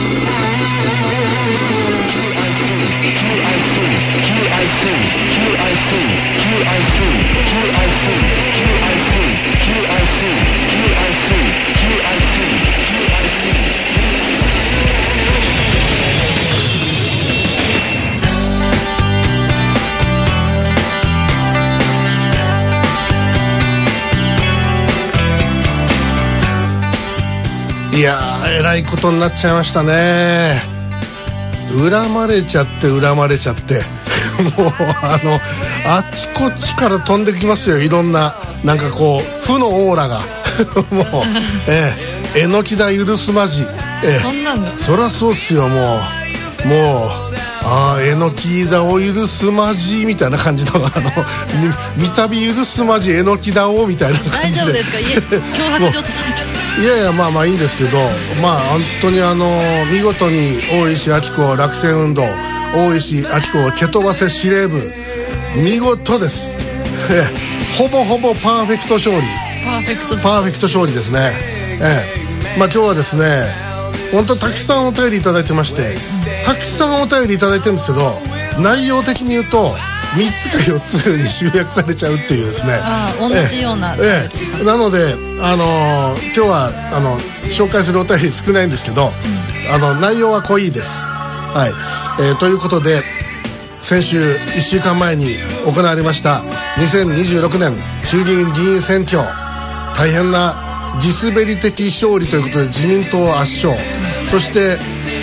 いやー、えらいことになっちゃいましたね。恨まれちゃって恨まれちゃってもうあっちこっちから飛んできますよ、いろんななんかこう負のオーラがもうえのきだ許すまじ、 そんなのそりゃそうっすよ。もうえのきだを許すまじみたいな感じの見たび許すまじえのきだをみたいな感じで。 大丈夫ですか？脅迫状叩いていやいや、まあいいんですけど、本当に見事に大石晃子落選運動、大石晃子蹴飛ばせ司令部、見事です。ほぼほぼパーフェクト勝利。パーフェクト勝利ですね。今日はですね、本当たくさんお便りいただいてまして、たくさんお便りいただいてるんですけど、内容的に言うと3つか4つに集約されちゃうっていうですね。 同じような、 なので今日は紹介するお便り少ないんですけど、内容は濃いです。ということで、先週1週間前に行われました2026年衆議院議員選挙、大変な地滑り的勝利ということで自民党圧勝、そして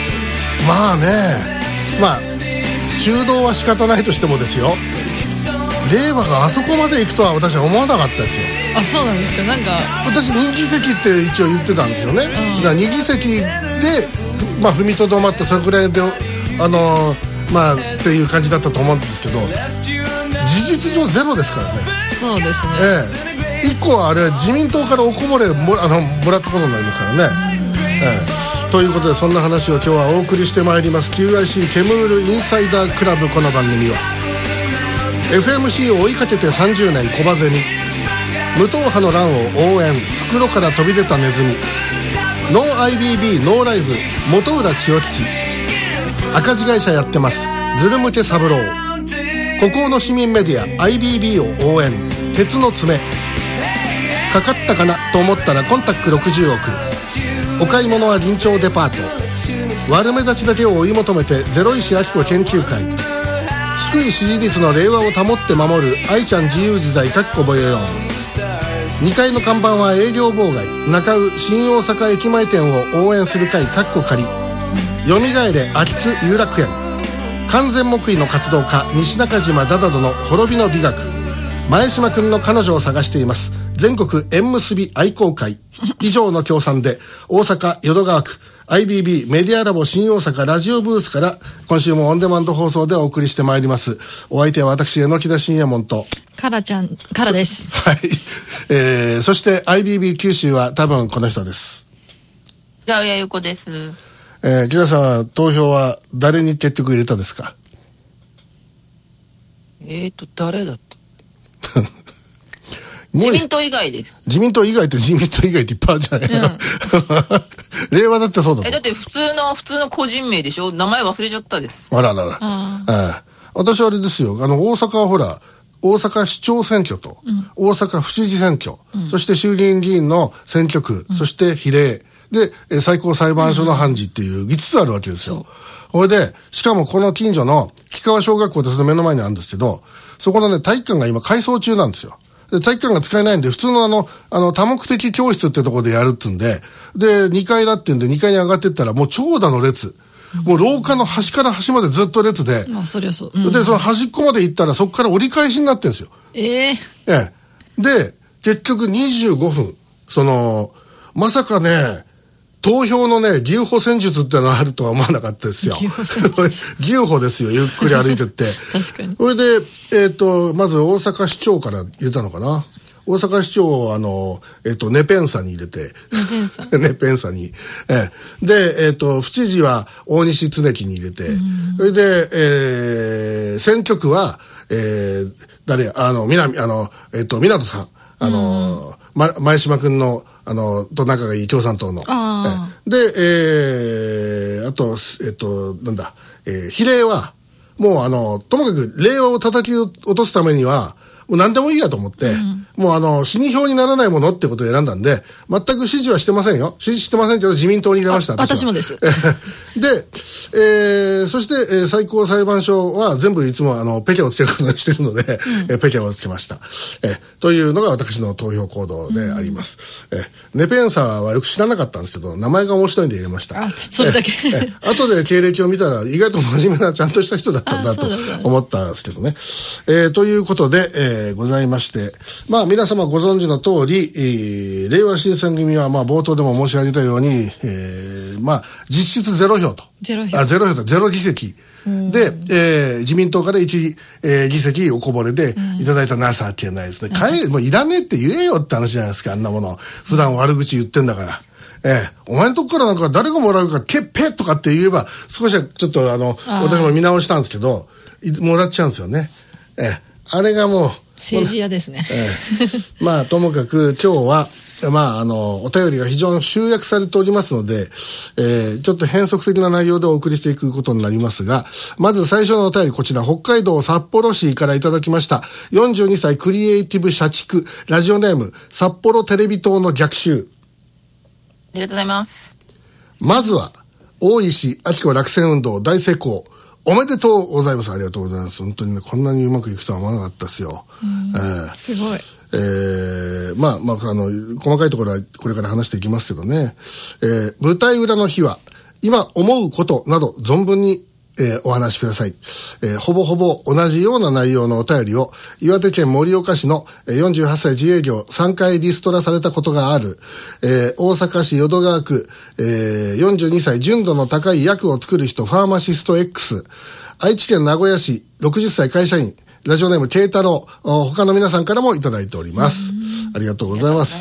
中道は仕方ないとしてもですよ、令和があそこまで行くとは私は思わなかったですよ。 あ、そうなんですか。なんか私2議席って一応言ってたんですよね。だから2議席で踏みとどまって、それくらいでっていう感じだったと思うんですけど、事実上ゼロですからね。 そうですね。 1個はあれ自民党からおこぼれもらったことになりますからね。ということで、そんな話を今日はお送りしてまいります QIC ケムールインサイダークラブ。この番組は FMC を追いかけて30年小バゼミ、無党派の乱を応援、袋から飛び出たネズミ、ノー IBB ノーライフ本浦千代吉、赤字会社やってますズルムケ三郎、孤高の市民メディア IBB を応援、鉄の爪、かかったかなと思ったらコンタック60億、お買い物は銀町デパート、悪目立ちだけを追い求めてゼロ石晃子研究会、低い支持率の令和を保って守る愛ちゃん自由自在かっこぼよよん、2階の看板は営業妨害、中尾新大阪駅前店を応援する会かっこ仮、よみがえれ秋津有楽園、完全木医の活動家西中島ダダドの滅びの美学、前島くんの彼女を探しています全国縁結び愛好会、以上の協賛で大阪淀川区 IBB メディアラボ新大阪ラジオブースから今週もオンデマンド放送でお送りしてまいります。お相手は私榎田信也門とカラです。 はい、そして IBB 九州は多分この人です。 じゃあゆこです。 木田さんは投票は誰に結局入れたですか？ 誰だった自民党以外です。 自民党以外っていっぱいあるじゃないか、令和だってそうだぞ。 だって普通の個人名でしょ。名前忘れちゃったです。 あららら。私はあれですよ、大阪はほら大阪市長選挙と、大阪府知事選挙、そして衆議院議員の選挙区、そして比例で最高裁判所の判事っていう5つあるわけですよ。それでしかもこの近所の氷川小学校でその目の前にあるんですけど、そこのね体育館が今改装中なんですよ。で体育館が使えないんで普通の多目的教室ってところでやるっつんで、で2階だってんで2階に上がってったらもう長蛇の列、もう廊下の端から端までずっと列で、 そりゃそう、 でその端っこまで行ったらそこから折り返しになってるんですよ。で結局25分まさかね投票のね牛歩戦術ってのがあるとは思わなかったですよ。牛歩ですよ、ゆっくり歩いてって確かに。 それでまず大阪市長から入れたのかな。大阪市長をネペンサに入れてネペンサに、で府知事は大西恒樹に入れて、それで選挙区は港さん、前島君のと仲がいい共産党の。で、ああと、なんだ、比例は、もうともかく令和を叩き落とすためには、もう何でもいいやと思って、もう死に票にならないものってことを選んだんで、全く支持はしてませんよ。支持してませんけど、自民党に入れました。 私もです。 で、そして、最高裁判所は全部いつもペケをつけることにしてるので、ペケをつけました。というのが私の投票行動であります。ネペンサーはよく知らなかったんですけど、名前が面白いんで入れました。 それだけ。 後で経歴を見たら、意外と真面目なちゃんとした人だったんだと思ったんですけどね。ということで、ございまして、まあ皆様ご存知の通り、令和新選組はまあ冒頭でも申し上げたように、まあ実質0票と。0票と0議席。で、自民党から1、議席おこぼれでいただいた情けないですね。もういらねえって言えよって話じゃないですか、あんなもの。普段悪口言ってんだから。お前のとこからなんか誰がもらうか、けっぺとかって言えば、少しはちょっと私も見直したんですけど、もらっちゃうんですよね。あれがもう。 政治家ですね。 まあ、ともかく今日は、まあ、お便りが非常に集約されておりますので、ちょっと変則的な内容でお送りしていくことになりますが、まず最初のお便りこちら、北海道札幌市からいただきました。42歳クリエイティブ社畜、ラジオネーム、札幌テレビ塔の逆襲。 ありがとうございます。 まずは、大石明子落選運動大成功。おめでとうございます。ありがとうございます。本当にね、こんなにうまくいくとは思わなかったですよ。 すごい。 まあ、細かいところはこれから話していきますけどね。舞台裏の日は、今思うことなど存分に、お話しください。ほぼほぼ同じような内容のお便りを、岩手県盛岡市の48歳自営業3回リストラされたことがある、大阪市淀川区、42歳純度の高い薬を作る人ファーマシスト X、愛知県名古屋市60歳会社員、ラジオネーム慶太郎、他の皆さんからもいただいております。ありがとうございます。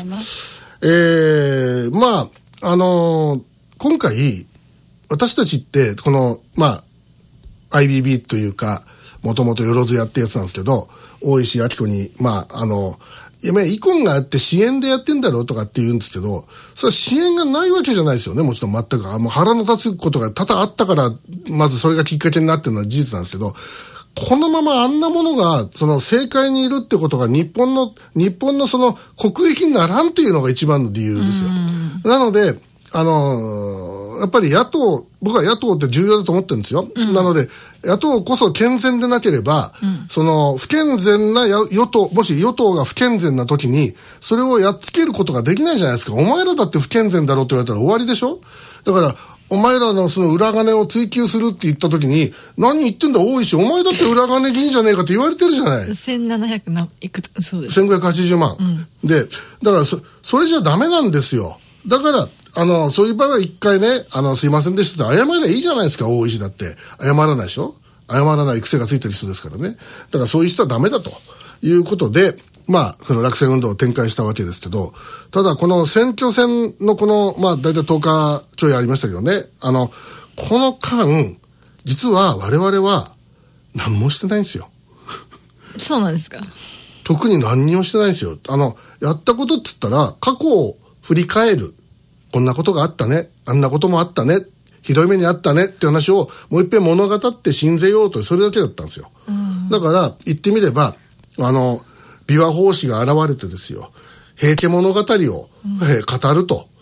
まあ、今回、私たちって、この、まあ、IBB というか、もともとよろずやってやつなんですけど、大石明子に、まあ、イコンがあって支援でやってんだろうとかって言うんですけど、それは支援がないわけじゃないですよね、もちろん全く。腹の立つことが多々あったから、まずそれがきっかけになってるのは事実なんですけど、このままあんなものが、政界にいるってことが日本のその国益にならんっていうのが一番の理由ですよ。なので、やっぱり僕は野党って重要だと思ってるんですよ。なので、野党こそ健全でなければ、不健全なもし与党が不健全な時に、それをやっつけることができないじゃないですか。お前らだって不健全だろうって言われたら終わりでしょ？だから、お前らのその裏金を追求するって言った時に、何言ってんだ大石、お前だって裏金議員じゃねえかって言われてるじゃない。 1700いくつ、そうです。 1580万。で、だからそれじゃダメなんですよ。だから、そういう場合は一回ね、すいませんでしたって謝ればいいじゃないですか、大石だって。謝らないでしょ？謝らない癖がついてる人ですからね。だからそういう人はダメだということで、まあ、その落選運動を展開したわけですけど、ただこの選挙戦のまあ、だいたい10日ちょいありましたけどね、この間、実は我々は何もしてないんですよ。 そうなんですか。 特に何にもしてないんですよ。やったことって言ったら、過去を振り返る。こんなことがあったね。あんなこともあったね。ひどい目にあったねって話をもう一遍物語って信ぜようと、それだけだったんですよ。だから言ってみれば、琵琶法師が現れてですよ、平家物語を、語ると、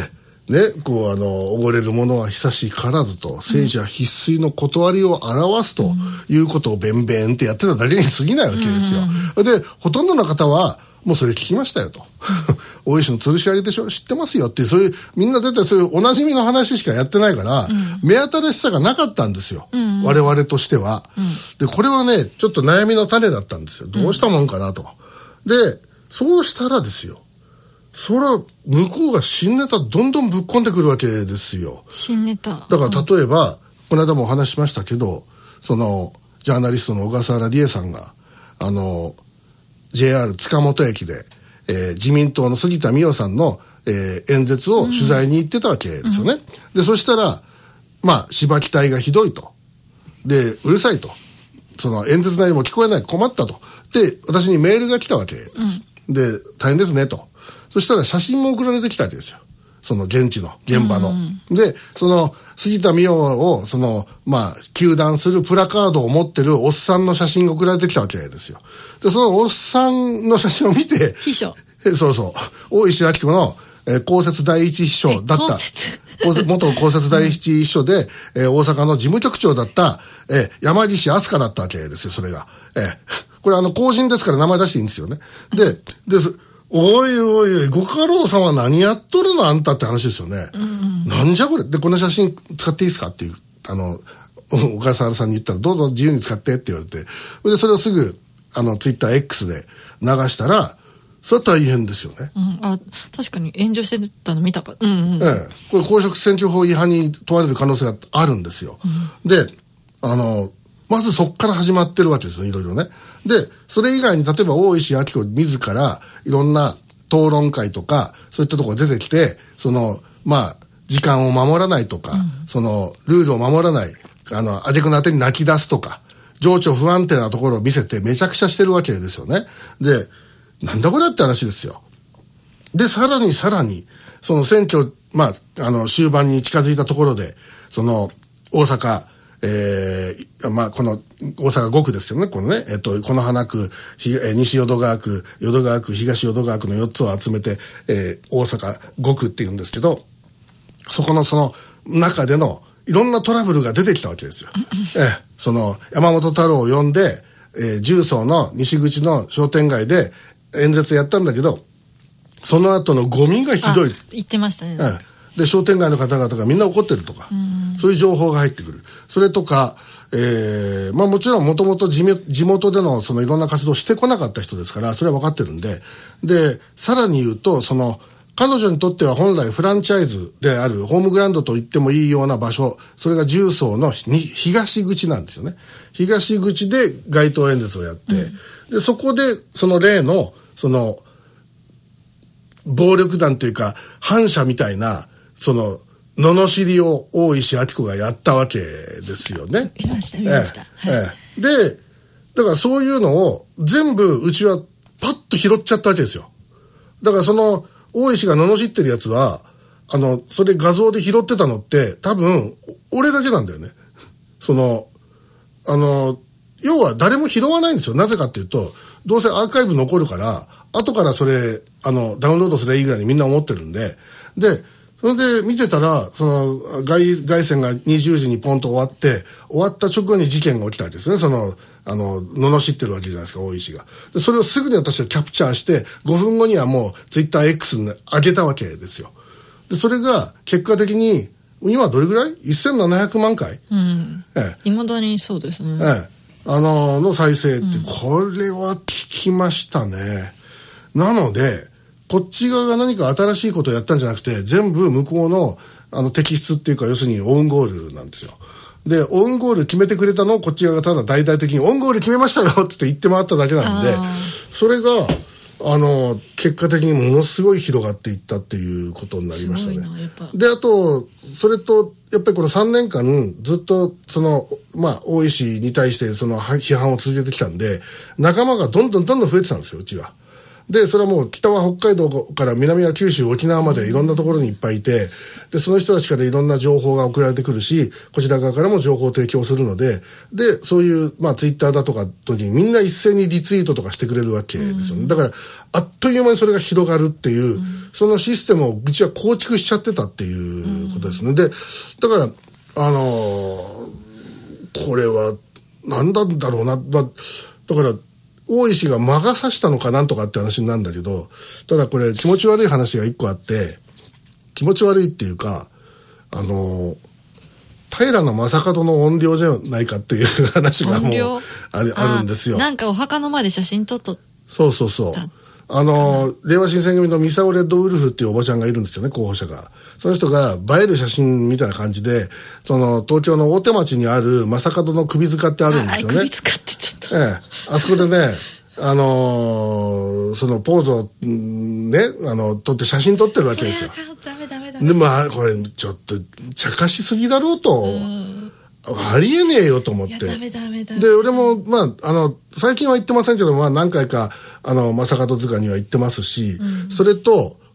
溺れる者は久しからずと、政治は必須の断りを表すということをベンベンってやってただけに過ぎないわけですよ。で、ほとんどの方は、もうそれ聞きましたよと。大石の吊るし上げでしょ、知ってますよって、そういう、みんな絶対そういうおなじみの話しかやってないから、目新しさがなかったんですよ。我々としては。で、これはね、ちょっと悩みの種だったんですよ。どうしたもんかなと。で、そうしたらですよ。それは、向こうが新ネタどんどんぶっ込んでくるわけですよ。 新ネタ。 だから例えば、この間もお話しましたけど、ジャーナリストの小笠原理恵さんが、JR 塚本駅で、自民党の杉田水脈さんの、演説を取材に行ってたわけですよね。で、そしたら、まあ、芝木隊がひどいと。で、うるさいと。演説内容も聞こえない、困ったと。で、私にメールが来たわけです。で、大変ですねと。そしたら写真も送られてきたわけですよ。 その現地の現場の、でその杉田水脈をその糾弾するプラカードを持ってるおっさんの写真が送られてきたわけですよ。でそのおっさんの写真を見て秘書そう大石晃子の公設第一秘書だった元公設第一秘書で、大阪の事務局長だった、山岸飛鳥だったわけですよ、それが。これ公人ですから名前出していいんですよね。で、おいおいおい、ご家老様何やっとるのあんたって話ですよね。なんじゃこれ。で、この写真使っていいですかっていう、小笠原さんに言ったら、どうぞ自由に使ってって言われて、で、それをすぐ、ツイッター X で流したら、それは大変ですよね。 確かに炎上してたの見たか。これ公職選挙法違反に問われる可能性があるんですよ。で、まずそこから始まってるわけですよ、いろいろね。で、それ以外に例えば大石晃子自らいろんな討論会とか、そういったところ出てきて、時間を守らないとか、ルールを守らない、あげくのあてに泣き出すとか、情緒不安定なところを見せてめちゃくちゃしてるわけですよね。で、なんだこれって話ですよ。で、さらに、その選挙、終盤に近づいたところで、その、大阪、この、大阪5区ですよね、このね、此花区、西淀川区、東淀川区の4つを集めて、大阪5区って言うんですけど、そこのその中でのいろんなトラブルが出てきたわけですよ。その、山本太郎を呼んで、重曹の西口の商店街で、演説やったんだけど、その後のゴミがひどい。 言ってましたね。 で、商店街の方々がみんな怒ってるとか、そういう情報が入ってくる。それとか、もちろんもともと地元でのそのいろんな活動をしてこなかった人ですから、それは分かってるんで、で、さらに言うと、その、彼女にとっては本来フランチャイズであるホームグラウンドと言ってもいいような場所、それが重曹の東口なんですよね。東口で街頭演説をやって、で、そこでその例の、その、暴力団というか、反社みたいな、その、罵りを大石晃子がやったわけですよね。 見ました。 で、だからそういうのを全部うちはパッと拾っちゃったわけですよ。だからその、大石が罵ってるやつは、それ画像で拾ってたのって、多分、俺だけなんだよね。その、要は誰も拾わないんですよ。なぜかっていうと、どうせアーカイブ残るから、後からそれ、ダウンロードすればいいぐらいにみんな思ってるんで、で、それで見てたら、その、凱旋が20時にポンと終わって、終わった直後に事件が起きたわけですね。その、罵ってるわけじゃないですか、大石が。で、それをすぐに私はキャプチャーして、5分後にはもう、ツイッター X に上げたわけですよ。で、それが、結果的に、今どれぐらい ?1700 万回未だにそうですね。 の再生って、これは聞きましたね。なので、こっち側が何か新しいことをやったんじゃなくて、全部向こうの、摘出っていうか、要するにオウンゴールなんですよ。で、オウンゴール決めてくれたのをこっち側がただ大々的に、オウンゴール決めましたよって言って回っただけなんで、それが、結果的にものすごい広がっていったっていうことになりましたね。で、あと、それと、やっぱりこの3年間ずっとその、大石に対してその批判を続けてきたんで、仲間がどんどん増えてたんですよ、うちは。で、それはもう北は北海道から南は九州、沖縄までいろんなところにいっぱいいて、で、その人たちからいろんな情報が送られてくるし、こちら側からも情報を提供するので、で、そういう、ツイッターだとかにみんな一斉にリツイートとかしてくれるわけですよね。だから、あっという間にそれが広がるっていう、そのシステムをうちは構築しちゃってたっていうことですね。で、だから、これは、何なんだろうな、だから、大石が魔が差したのかなんとかって話になるんだけど、ただこれ気持ち悪い話が一個あって、気持ち悪いっていうか、平正門の怨霊じゃないかっていう話がもうあるんですよ。 なんかお墓の前で写真撮っと。 そう。令和新選組のミサオレッドウルフっていうおばちゃんがいるんですよね、候補者が。その人が映える写真みたいな感じで、その東京の大手町にある正門の首塚ってあるんですよね。 首塚ってちょっと。 あそこでね、そのポーズをね、撮って写真撮ってるわけですよ。 ダメ。 で、これちょっと茶化しすぎだろうと。ありえねえよと思って。 ダメ。 で、俺も、最近は行ってませんけど、何回か、正門塚には行ってますし、それと、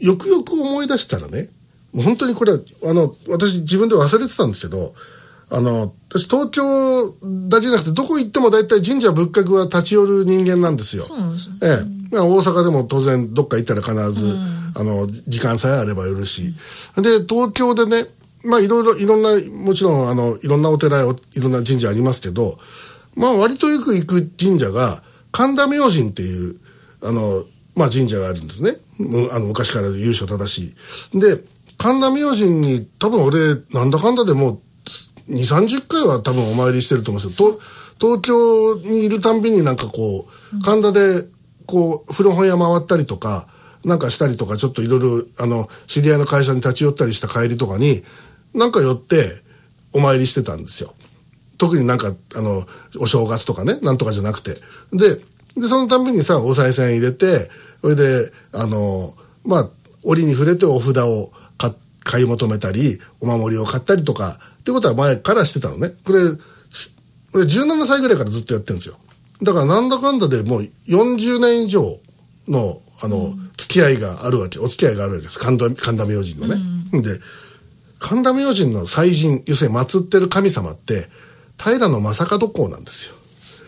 よくよく思い出したらね、もう本当にこれは私自分で忘れてたんですけど、私東京だけじゃなくてどこ行っても大体神社仏閣は立ち寄る人間なんですよ。 そうなんですね。 大阪でも当然どっか行ったら必ず、時間さえあれば寄るし、で東京でね、まあいろんな、もちろんいろんなお寺いろんな神社ありますけど、まあ割とよく行く神社が神田明神っていうまあ神社があるんですね。昔から由緒正しい。で神田明神に多分俺なんだかんだでもう2、30回は多分お参りしてると思うんですよ。東京にいるたんびになんかこう神田でこう古本屋回ったりとかなんかしたりとか、ちょっといろいろ知り合いの会社に立ち寄ったりした帰りとかになんか寄ってお参りしてたんですよ。特になんかお正月とかね、なんとかじゃなくて、でそのたんびにさお賽銭入れて、それでまあ折に触れてお札を買い求めたりお守りを買ったりとかってことは前からしてたのね。これ17歳ぐらいからずっとやってるんですよ。だからなんだかんだでもう40年以上の付き合いがあるわけ、お付き合いがあるわけです。神田明神のね。で神田明神の祭神、要するに祀ってる神様って平将門公なんですよ。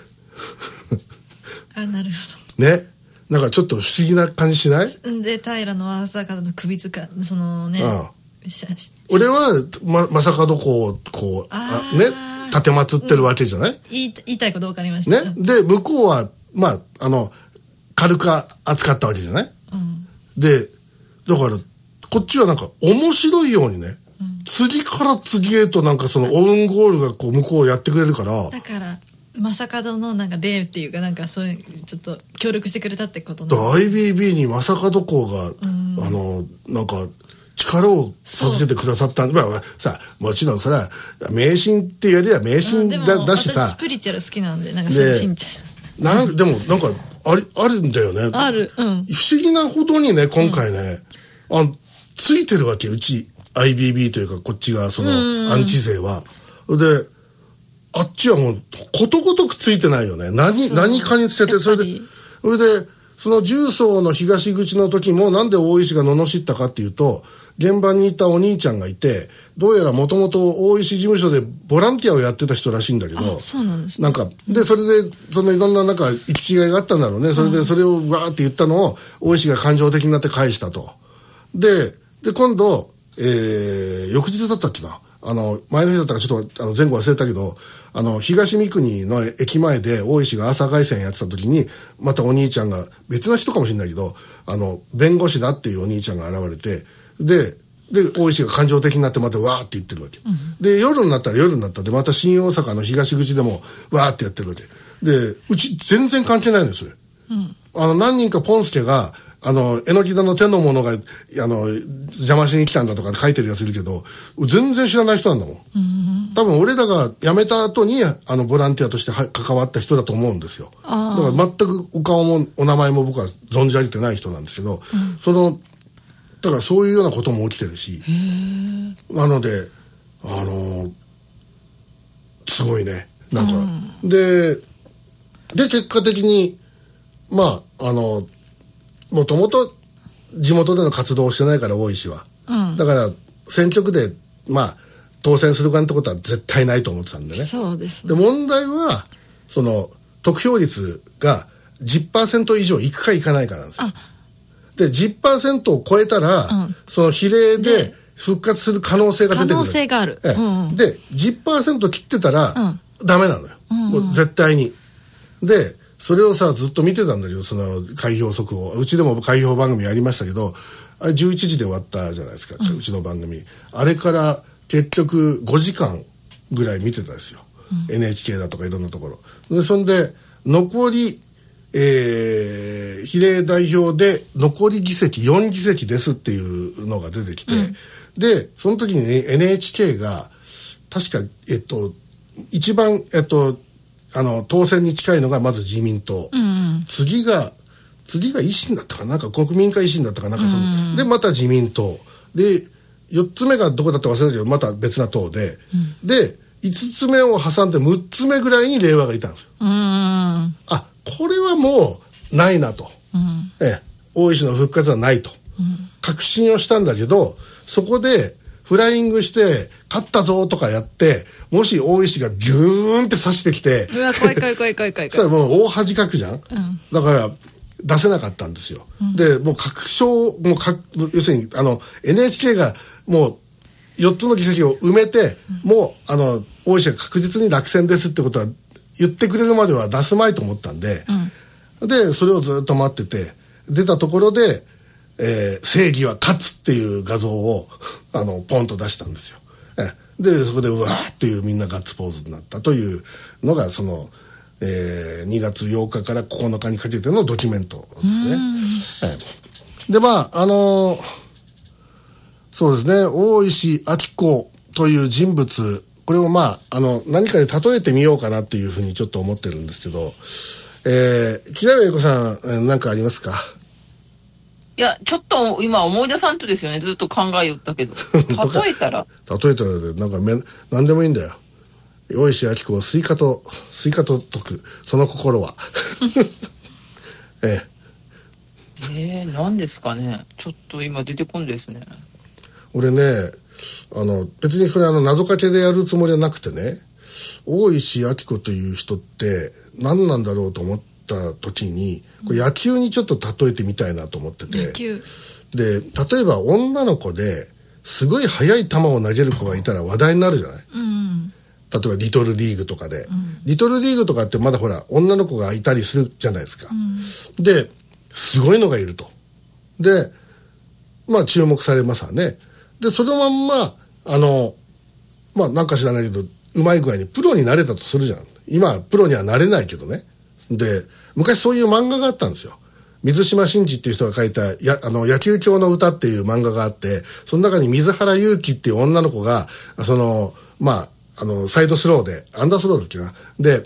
あ、なるほど。ね。なんかちょっと不思議な感じしない？ で平将門の首塚そのね。 俺は将門公をこうね立て祀ってるわけじゃない？ 言いたいこと分かりました。 ね。で向こうはまあ軽く扱ったわけじゃない？でだからこっちはなんか面白いようにね。次から次へとなんかそのオウンゴールがこう向こうやってくれるから、 だから将門のなんか例っていうかなんかそういうちょっと協力してくれたってことなの。 IBB に将門公がなんか力を授けてくださったんで、まあさもちろんそれは迷信ってやりゃ迷信だしさ、 私スピリチュアル好きなんでなんかそれ信じちゃいます。 でもなんかあるんだよね。 ある。不思議なほどにね今回ね、ついてるわけうち。IBB というかこっちがそのアンチ勢はであっちはもうことごとくついてないよね。何かにつけてそれでその重曹の東口の時もなんで大石が罵ったかっていうと現場にいたお兄ちゃんがいてどうやらもともと大石事務所でボランティアをやってた人らしいんだけど、 そうなんですね。 なんかでそれでそのいろんななんか行き違いがあったんだろうね。それでそれをわーって言ったのを大石が感情的になって返したと。で今度翌日だったっけな、前の日だったかちょっと前後忘れたけど東三国の駅前で大石が朝凱旋やってた時にまたお兄ちゃんが別な人かもしれないけど弁護士だっていうお兄ちゃんが現れてで大石が感情的になってまたわーって言ってるわけ、で夜になったでまた新大阪の東口でもわーってやってるわけでうち全然関係ないんですよそれ、何人かポンスケが榎木田の手の者が邪魔しに来たんだとか書いてるやついるけど全然知らない人なんだもん、多分俺らが辞めた後にボランティアとして関わった人だと思うんですよ。だから全くお顔もお名前も僕は存じ上げてない人なんですけど、だからそういうようなことも起きてるし、なのですごいねなんか、で結果的にまあもともと地元での活動をしてないから大石は、だから選挙区でまあ当選するかってことは絶対ないと思ってたんでね。 そうですね。 で問題はその得票率が 10% 以上いくかいかないかなんですよ。で 10% を超えたら、その比例で復活する可能性が出てくる。 可能性がある。 で 10% 切ってたら、ダメなのよ、もう絶対に。でそれをさずっと見てたんだけどその開票速報うちでも開票番組ありましたけどあれ11時で終わったじゃないですか、うちの番組あれから結局5時間ぐらい見てたんですよ、NHK だとかいろんなところでそんで残り、比例代表で残り議席4議席ですっていうのが出てきて、でその時に、ね、NHK が確か一番当選に近いのがまず自民党、次が維新だったかなんか国民か維新だったかなんかその、でまた自民党で4つ目がどこだったか忘れたけどまた別な党で、で5つ目を挟んで6つ目ぐらいに令和がいたんですよ。これはもうないなと、大石の復活はないと、 確信をしたんだけど、そこでフライングして勝ったぞとかやって、もし大石がギューンって刺してきて、 うわ怖い怖い怖い怖い怖いそれもう大恥かくじゃん、だから出せなかったんですよ、でもう確証要するにNHK がもう4つの議席を埋めて、もう大石が確実に落選ですってことは言ってくれるまでは出すまいと思ったんで、でそれをずっと待ってて、出たところで、正義は勝つっていう画像をポンと出したんですよ。でそこでうわーっていうみんなガッツポーズになったというのがその、2月8日から9日にかけてのドキュメントですね。でそうですね、大石昭子という人物、これを何かで例えてみようかなっていうふうにちょっと思ってるんですけど、木田栄子さん何かありますか？ いや、ちょっと今思い出さんとですよね、ずっと考えよったけど。例えたらなんか何でもいいんだよ。大石昭子をスイカと解く、その心は。 何ですかね。ちょっと今出てこんですね。 俺ね、別にこれ謎かけでやるつもりはなくてね、大石昭子という人って何なんだろうと思った時に、これ野球にちょっと例えてみたいなと思ってて、で例えば女の子ですごい速い球を投げる子がいたら話題になるじゃない、例えばリトルリーグとかで、リトルリーグとかってまだほら女の子がいたりするじゃないですか、ですごいのがいると、で注目されますわね。でそのまんまなんか知らないけどうまい具合にプロになれたとするじゃん。今はプロにはなれないけどね。で昔そういう漫画があったんですよ。水島新司っていう人が書いた野球狂の歌っていう漫画があって、その中に水原勇気っていう女の子がサイドスローでアンダースローだっけなで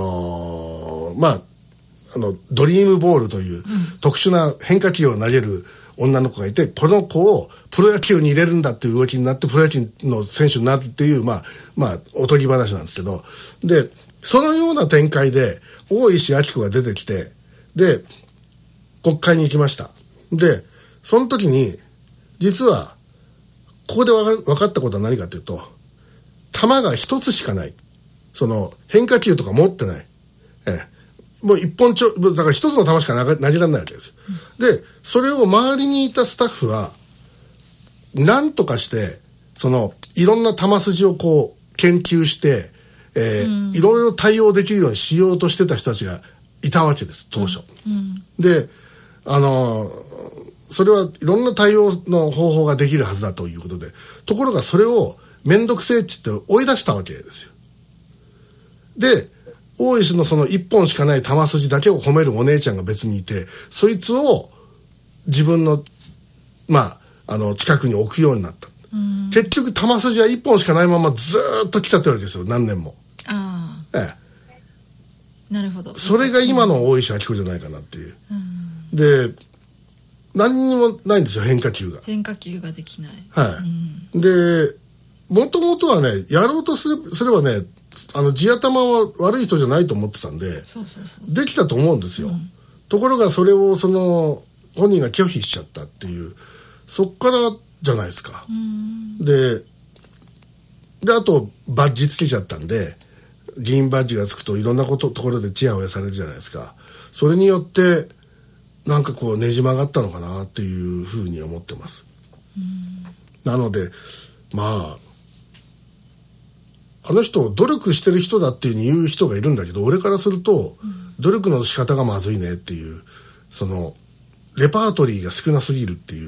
ドリームボールという特殊な変化球を投げる女の子がいて、この子をプロ野球に入れるんだっていう動きになってプロ野球の選手になるっていうおとぎ話なんですけど、でそのような展開で大石昭子が出てきて、で国会に行きました。でその時に実はここで分かったことは何かというと、球が一つしかない、その変化球とか持ってない、もう一本だから一つの球しか投げられないわけですよ、でそれを周りにいたスタッフは何とかしていろんな球筋をこう研究して、いろいろ対応できるようにしようとしてた人たちがいたわけです当初、でそれはいろんな対応の方法ができるはずだということで、ところがそれを面倒くせえっつって追い出したわけですよ。で大石のその一本しかない球筋だけを褒めるお姉ちゃんが別にいて、そいつを自分の近くに置くようになった、結局球筋は一本しかないままずっと来ちゃってるわけですよ、何年も。 なるほど。 それが今の大石昭子じゃないかなっていう、で何にもないんですよ、変化球ができない。 でもともとはね、やろうとすればね、地頭は悪い人じゃないと思ってたんで、できたと思うんですよ、ところがそれを本人が拒否しちゃったっていう、そっからじゃないですか。であとバッジつけちゃったんで、議員バッジがつくといろんなところでチヤホヤされるじゃないですか。それによってなんかこうねじ曲がったのかなっていうふうに思ってます。なのであの人を努力してる人だっていう風に言う人がいるんだけど、俺からすると、努力の仕方がまずいねっていう、そのレパートリーが少なすぎるっていう、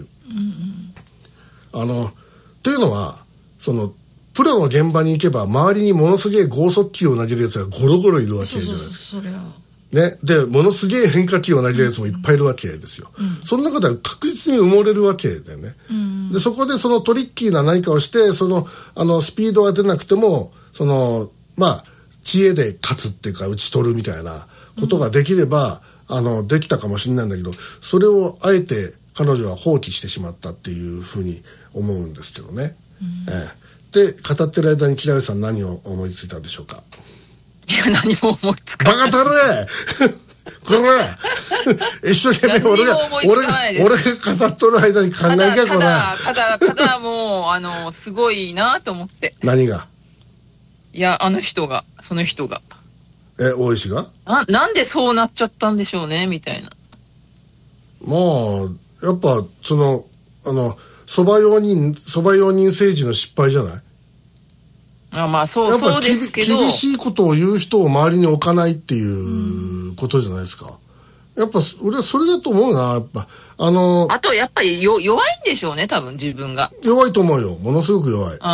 というのはプロの現場に行けば周りにものすげえ剛速球を投げるやつがゴロゴロいるわけじゃないですか。でものすげえ変化球を投げるやつもいっぱいいるわけですよ、その中では確実に埋もれるわけだよね、でそこでそのトリッキーな何かをしてスピードが出なくても知恵で勝つっていうか打ち取るみたいなことができれば、できたかもしれないんだけど、それをあえて彼女は放棄してしまったっていうふうに思うんですけどね、で語ってる間に木田さん何を思いついたんでしょうか。 いや何も思いつかない。 バカたれこれ一生懸命俺が語っとる間に考えきゃこれただもうすごいなと思って。 何が？ いやその人が大石がなんでそうなっちゃったんでしょうねみたいな。 まあやっぱそのそば用人政治の失敗じゃない？ まあそうですけど、 厳しいことを言う人を周りに置かないっていうことじゃないですか。やっぱ俺はそれだと思うな。やっぱあとやっぱり弱いんでしょうね、多分自分が。 弱いと思うよ、ものすごく弱い。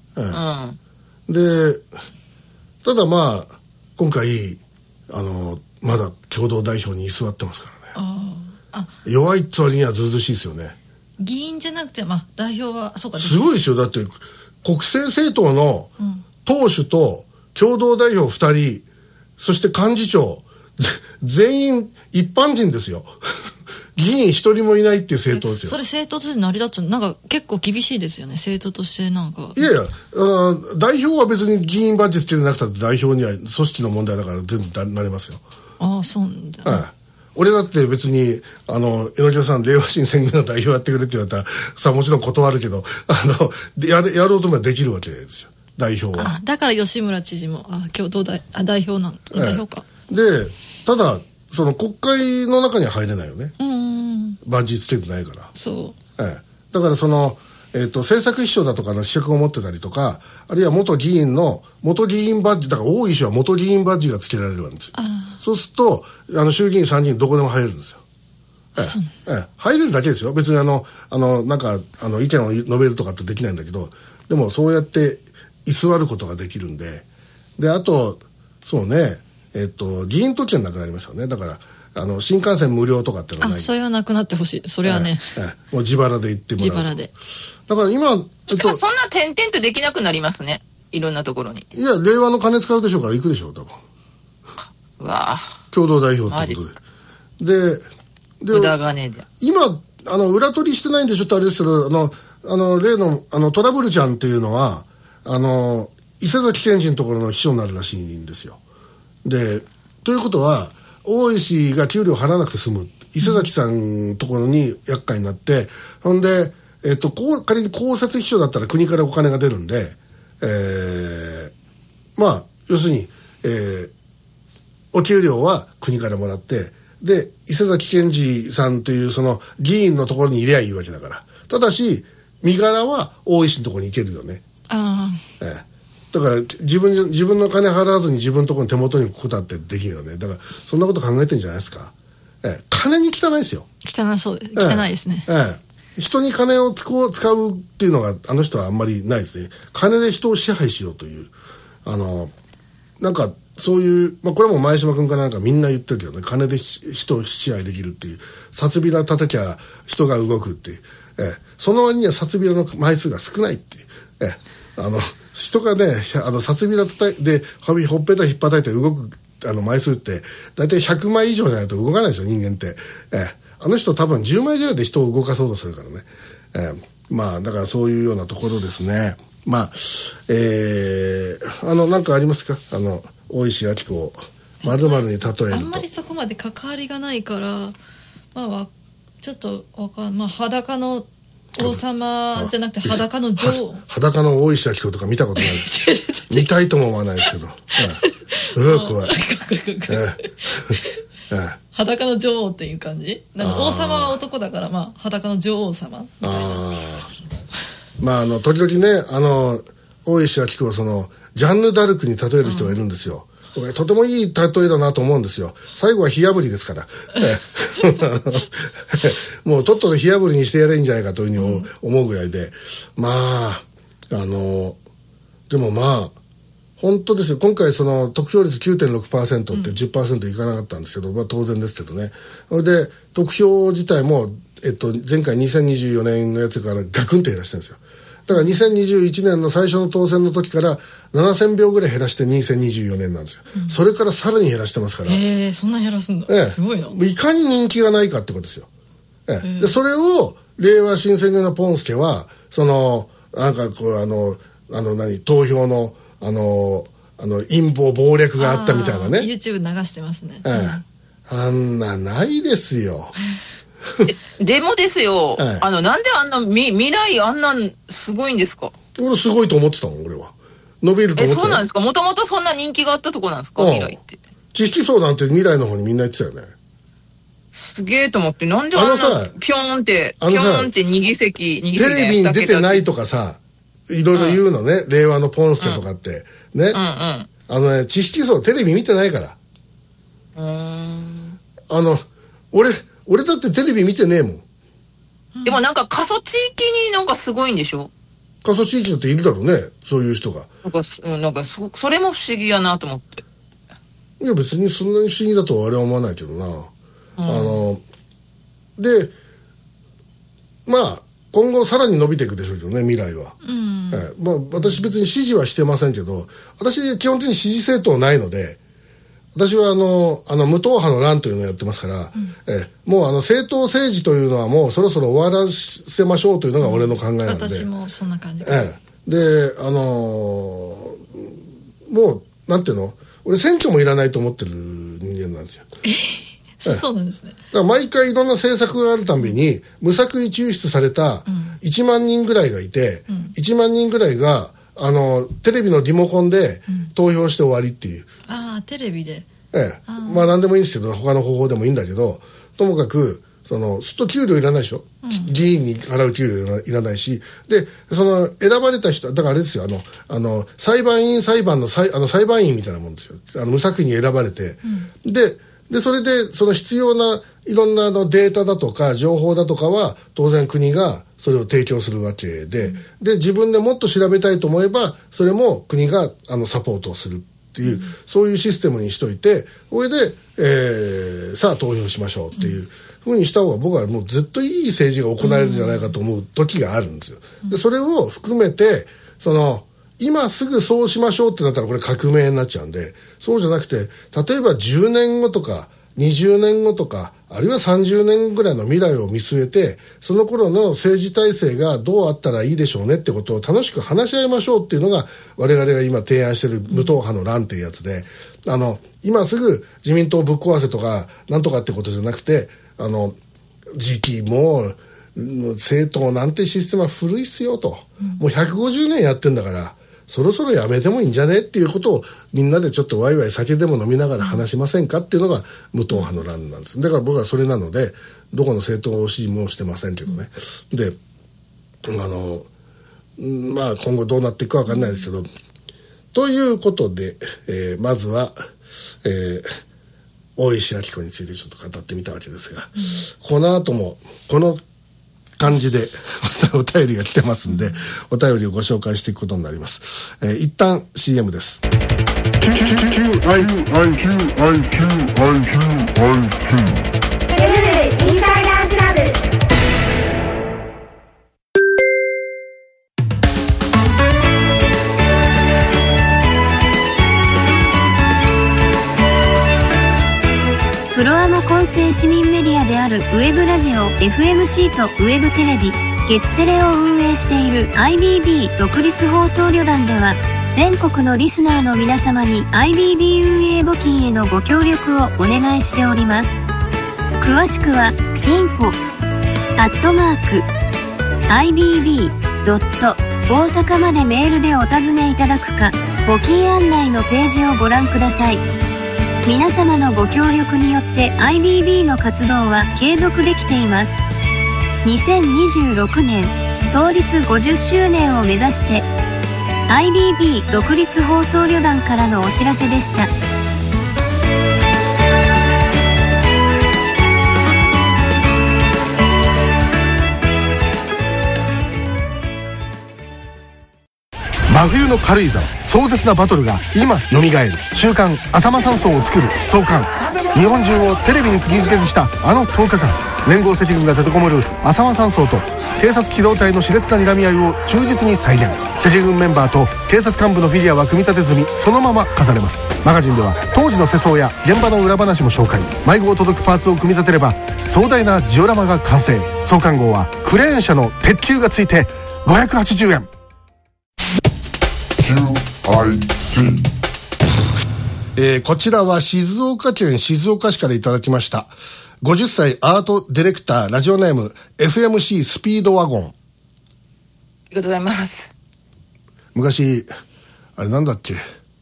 でただまあ今回まだ共同代表に居座ってますからね。弱いって割にはずうずうしいですよね。 議員じゃなくて、代表はそうか。 すごいですよ。だって国政政党の党首と共同代表2人、そして幹事長全員一般人ですよ。議員一人もいないっていう政党ですよ。 それ政党として成り立つなんか結構厳しいですよね、政党としてなんか。 いやいや代表は別に議員バッジつけてなくたって代表には組織の問題だから全然なりますよ。 そうなんだ、 はい。俺だって別に榎田さん令和新選組の代表やってくれって言われたらさあもちろん断るけどやろうと思えばできるわけですよ、代表は。 だから吉村知事も共同代表なん代表か。 でただその国会の中には入れないよね。バッジつけてないから。 そう。 だからその政策秘書だとかの資格を持ってたりとか、あるいは元議員バッジだから大石は元議員バッジがつけられるわけですよ。そうすると衆議院参議院どこでも入れるんですよ。入れるだけですよ。別になんか意見を述べるとかってできないんだけど、でもそうやって居座ることができるんで、あとそうね議員特権なくなりますよね。だから新幹線無料とかってのはない。それはなくなってほしい。それはね、 もう自腹で行ってもらう。 自腹で。 だから今そんな点々とできなくなりますね、いろんなところに。 いや令和の金使うでしょうから行くでしょう多分。 うわ共同代表ってことで。 無駄金で今裏取りしてないんでちょっとあれですけど例のトラブルちゃんっていうのは伊勢崎賢治のところの秘書になるらしいんですよ。でということは大石が給料払わなくて済む。伊勢崎さんのところに厄介になって、ほんで、仮に公設秘書だったら国からお金が出るんで、まあ要するに、お給料は国からもらって、で伊勢崎賢治さんというその議員のところに入ればいいわけだから。ただし身柄は大石のところに行けるよね。だから自分の金払わずに自分のところに手元に置くことだってできるよね。だからそんなこと考えてんじゃないですか。金に汚いですよ。 そうです。汚いですね。 人に金を使うっていうのが人はあんまりないですね。金で人を支配しようというなんかそういう、これも前島君かなんかみんな言ってるけどね、金で人を支配できるっていう、札びら叩きゃ人が動くっていう、その割には札びらの枚数が少ないっていう、人がね札びら叩いてほっぺた引っ叩いて動く枚数って大体100枚以上じゃないと動かないですよ人間って。人多分10枚ぐらいで人を動かそうとするからね。だからそういうようなところですね。なんかありますか大石晃子を〇〇に例えると。 あんまりそこまで関わりがないからちょっと裸の王様じゃなくて裸の女王。 裸の大石晃子とか見たことないです見たいとも思わないですけど怖い裸の女王っていう感じ。王様は男だから裸の女王様みたいな。 時々ね大石晃子をジャンヌ・ダルクに例える人がいるんですよ。とてもいい例えだなと思うんですよ。最後は火炙りですからもうとっとと火炙りにしてやればいいんじゃないかというふうに思うぐらいで、でも本当ですよ。今回得票率 9.6% って 10% いかなかったんですけど、当然ですけどね。それで得票自体も、前回2024年のやつからガクンと減らしてるんですよ。だから2021年の最初の当選の時から7000票ぐらい減らして2024年なんですよ。それからさらに減らしてますから。 そんなに減らすんだ。すごいな。 いかに人気がないかってことですよ。でそれを令和新選組のポンスケは投票の陰謀暴略があったみたいなね。 YouTube 流してますね。 あんなないですよ。 でもですよ、 はい、 なんであんな未来あんなんすごいんですか？ 俺すごいと思ってたもん、俺は。伸びると思ってた。 そうなんですか？もともとそんな人気があったとこなんですか、未来って。 知識層なんて未来の方にみんな言ってたよね。 すげえと思って、なんであんなピョーンって2議席テレビに出てないとかさ、いろいろ言うのね、令和のポンセとかって、ね。知識層テレビ見てないから。俺だってテレビ見てねえもん。 でもなんか過疎地域になんかすごいんでしょ？ 過疎地域だっているだろうね、そういう人が。 なんかそれも不思議やなと思って。 いや別にそんなに不思議だとは俺は思わないけどな。でまあ今後さらに伸びていくでしょうけどね、未来は。まあ私別に支持はしてませんけど、私基本的に支持政党ないので、私は無党派の乱というのをやってますから、もう政党政治というのはもうそろそろ終わらせましょうというのが俺の考えなんで、 私もそんな感じ、 でもうなんていうの、俺選挙もいらないと思ってる人間なんですよ。 そうなんですね。 だから毎回いろんな政策があるたんびに無作為抽出された1万人ぐらいがいて、1万人ぐらいがテレビのリモコンで投票して終わりっていう。 テレビで。 まあ何でもいいんですけど、他の方法でもいいんだけど、ともかくすっと給料いらないでしょ、議員に払う給料いらないし、で選ばれた人だからあれですよ、裁判員裁判の裁判員みたいなもんですよ。無作為に選ばれて、でそれで必要ないろんなデータだとか情報だとかは当然国がそれを提供するわけで、で自分でもっと調べたいと思えばそれも国がサポートをするっていう、そういうシステムにしといて、それで、さあ投票しましょうっていうふうにした方が僕はもうずっといい政治が行われるんじゃないかと思う時があるんですよ。でそれを含めて今すぐそうしましょうってなったらこれ革命になっちゃうんで、そうじゃなくて例えば10年後とか20年後とかあるいは30年ぐらいの未来を見据えて、その頃の政治体制がどうあったらいいでしょうねってことを楽しく話し合いましょうっていうのが我々が今提案している無党派の乱っていうやつで、今すぐ自民党ぶっ壊せとかなんとかってことじゃなくて、時期も政党なんてシステムは古いっすよと、もう150年やってんだからそろそろやめてもいいんじゃねっていうことをみんなでちょっとワイワイ酒でも飲みながら話しませんかっていうのが無党派の乱なんです。だから僕はそれなのでどこの政党を支持もしてませんけどね。でまあ今後どうなっていくか分かんないですけど、ということで、まずは、大石晃子についてちょっと語ってみたわけですが、この後もこの感じでお便りが来てますんで、お便りをご紹介していくことになります。一旦 CM です。 フロアの混成市民メディアであるウェブラジオ FMC とウェブテレビ月テレを運営している IBB 独立放送旅団では、全国のリスナーの皆様に IBB 運営募金へのご協力をお願いしております。詳しくは info@ibb. 大阪までメールでお尋ねいただくか、募金案内のページをご覧ください。皆様のご協力によって IBB の活動は継続できています。2026年創立50周年を目指して IBB 独立放送旅団からのお知らせでした。 真冬の軽井沢、壮絶なバトルが今よみがえる。週刊浅間山荘を作る創刊。日本中をテレビに釘付けにした10日間、連合赤軍が立てこもる浅間山荘と警察機動隊の熾烈な睨み合いを忠実に再現。赤軍メンバーと警察幹部のフィギュアは組み立て済み、そのまま飾れます。マガジンでは当時の世相や現場の裏話も紹介。迷子を届くパーツを組み立てれば壮大なジオラマが完成。創刊号はクレーン車の鉄球がついて580円。 こちらは静岡県静岡市からいただきました。50歳アートディレクター、ラジオネーム FMC スピードワゴン。 ありがとうございます。 昔あれなんだっけ、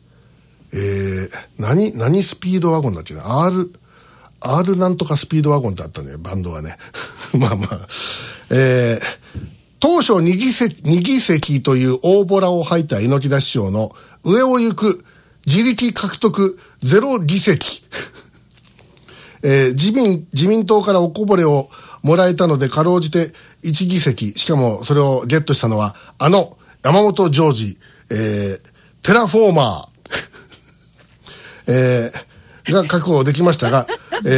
何スピードワゴンだっけな、 R なんとかスピードワゴンってあったね、バンドがねまあまあ、当初2議席という大ボラを吐いた猪木田師匠の上を行く自力獲得0議席自民党からおこぼれをもらえたのでかろうじて1議席、しかもそれをゲットしたのは山本譲二、テラフォーマー、が確保できましたが、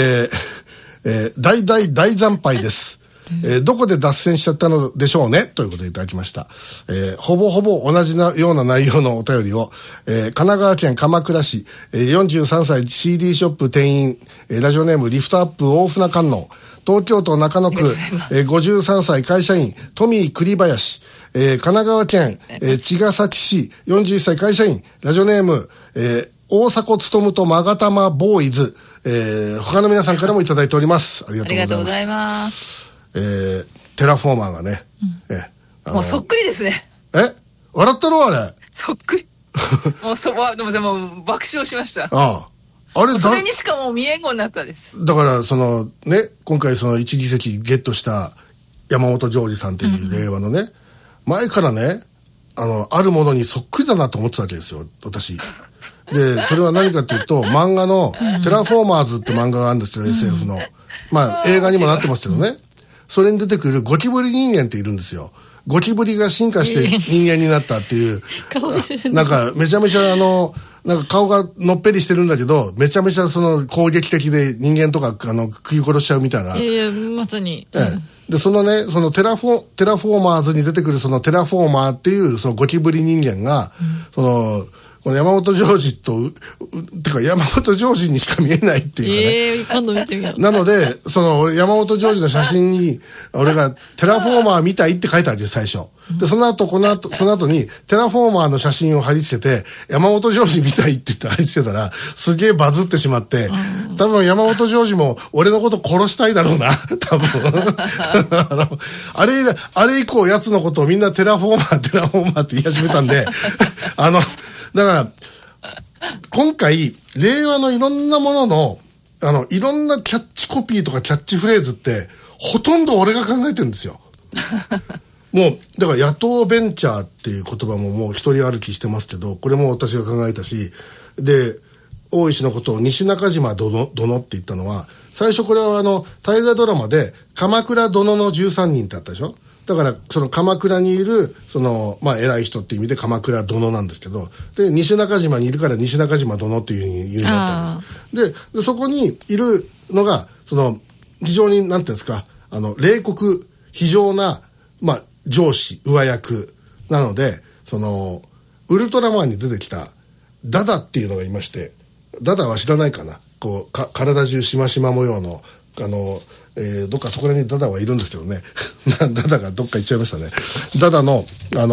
大惨敗です。どこで脱線しちゃったのでしょうねということでいただきました。ほぼほぼ同じような内容のお便りを、神奈川県鎌倉市、43歳 CD ショップ店員、ラジオネームリフトアップ大船観音、東京都中野区、53歳会社員トミー栗林、神奈川県、茅ヶ崎市41歳会社員ラジオネーム、大迫勉とまがたまボーイズ、他の皆さんからもいただいております。ありがとうございます。テラフォーマーがね、 もうそっくりですね。 笑ったろあれ。 そっくり。もうでも爆笑しました。 ああ。あれそれにしかもう見えんごになったです。 だから今回その1議席ゲットした山本譲二さんっていう令和のね、前からね、あるものにそっくりだなと思ってたわけですよ、私。で、それは何かっていうと、漫画のテラフォーマーズって漫画があるんですよ、SF の。まあ、映画にもなってますけどね。それに出てくるゴキブリ人間っているんですよ。ゴキブリが進化して人間になったっていう、なんかめちゃめちゃなんか顔がのっぺりしてるんだけど、めちゃめちゃその攻撃的で人間とか食い殺しちゃうみたいな。 まさに。 で、そのテラフォーマーズに出てくるそのテラフォーマーっていうそのゴキブリ人間が、この山本譲二てか山本譲二にしか見えないっていうかね。 今度見てみよう。 なので、山本譲二の写真に、俺がテラフォーマーみたいって書いたわけです、最初。で、その後に、テラフォーマーの写真を貼り付けて、山本譲二みたいって言って貼り付けたら、すげえバズってしまって、多分山本譲二も俺のこと殺したいだろうな、多分。あれ以降、奴のことをみんなテラフォーマーって言い始めたんで、だから、今回、令和のいろんなものの、いろんなキャッチコピーとかキャッチフレーズって、ほとんど俺が考えてるんですよ。もう、だから野党ベンチャーっていう言葉ももう一人歩きしてますけど、これも私が考えたし、で、大石のことを西中島殿って言ったのは、最初これは大河ドラマで、鎌倉殿の13人ってあったでしょ？だから、その鎌倉にいる、偉い人っていう意味で鎌倉殿なんですけど、で、西中島にいるから西中島殿っていう風に言うようになったんです。で、そこにいるのが、非常に、なんていうんですか、冷酷、非常な、上司、上役なので、ウルトラマンに出てきた、ダダっていうのがいまして、ダダは知らないかな？体中しましま模様の、どっかそこら辺にダダはいるんですけどね。ダダがどっか行っちゃいましたね。ダダの、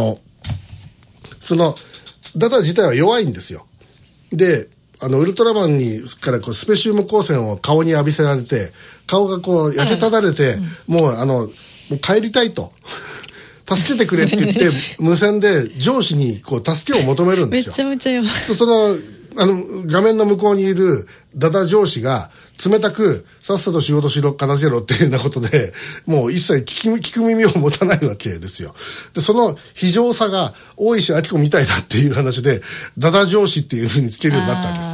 ダダ自体は弱いんですよ。で、ウルトラマンからスペシウム光線を顔に浴びせられて、顔が焼けただれて、もう帰りたいと。助けてくれって言って、無線で上司に助けを求めるんですよ。 めちゃめちゃ弱い。 画面の向こうにいるダダ上司が冷たくさっさと仕事しろ片付けろっていうようなことでもう一切聞く耳を持たないわけですよ。でその非常さが大石晃子みたいだっていう話でダダ上司っていうふうにつけるようになったわけです、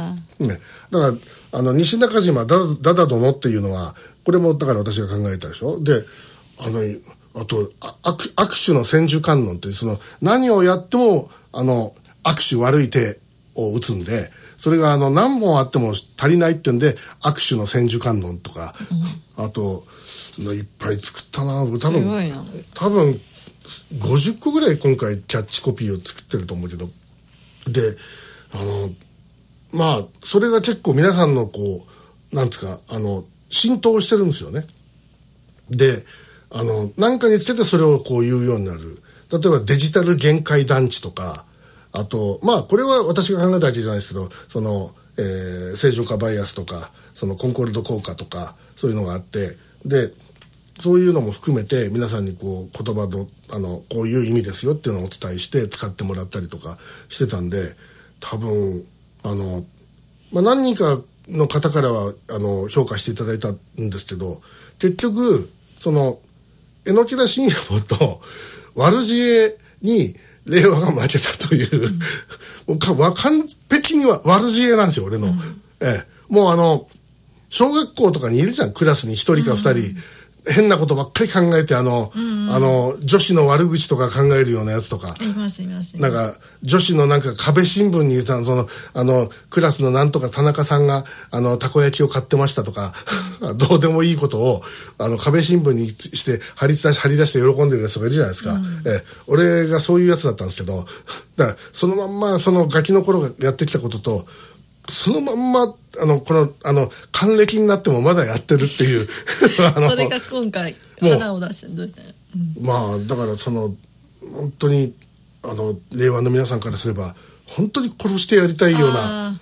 ね、だから西中島ダダ殿っていうのはこれもだから私が考えたでしょ。であと握手の千手観音って何をやっても握手悪い手を打つんで、それが何本あっても足りないってんで握手の千手観音とか、あといっぱい作ったな。多分50個ぐらい今回キャッチコピーを作ってると思うけど、でそれが結構皆さんのなんですか浸透してるんですよね。で何かにつけてそれを言うようになる。例えばデジタル限界団地とか、あとこれは私が考えたわけじゃないですけど正常化バイアスとかそのコンコルド効果とかそういうのがあって、でそういうのも含めて皆さんにこう言葉のこういう意味ですよっていうのをお伝えして使ってもらったりとかしてたんで、多分何人かの方からは評価していただいたんですけど、結局その榎田信也と悪知恵に令和が負けたという、もう完璧には悪知恵なんですよ俺の、もう小学校とかにいるじゃん、クラスに1人か2人、変なことばっかり考えて女子の悪口とか考えるようなやつとかいますなんか女子のなんか壁新聞にクラスのなんとか田中さんがたこ焼きを買ってましたとかどうでもいいことを壁新聞にして貼り出して喜んでるやつがいるじゃないですか、俺がそういうやつだったんですけど、だからそのまんまそのガキの頃がやってきたこととそのまんま還暦になってもまだやってるっていうそれが今回花を出してどうしたまあだから本当に令和の皆さんからすれば本当に殺してやりたいような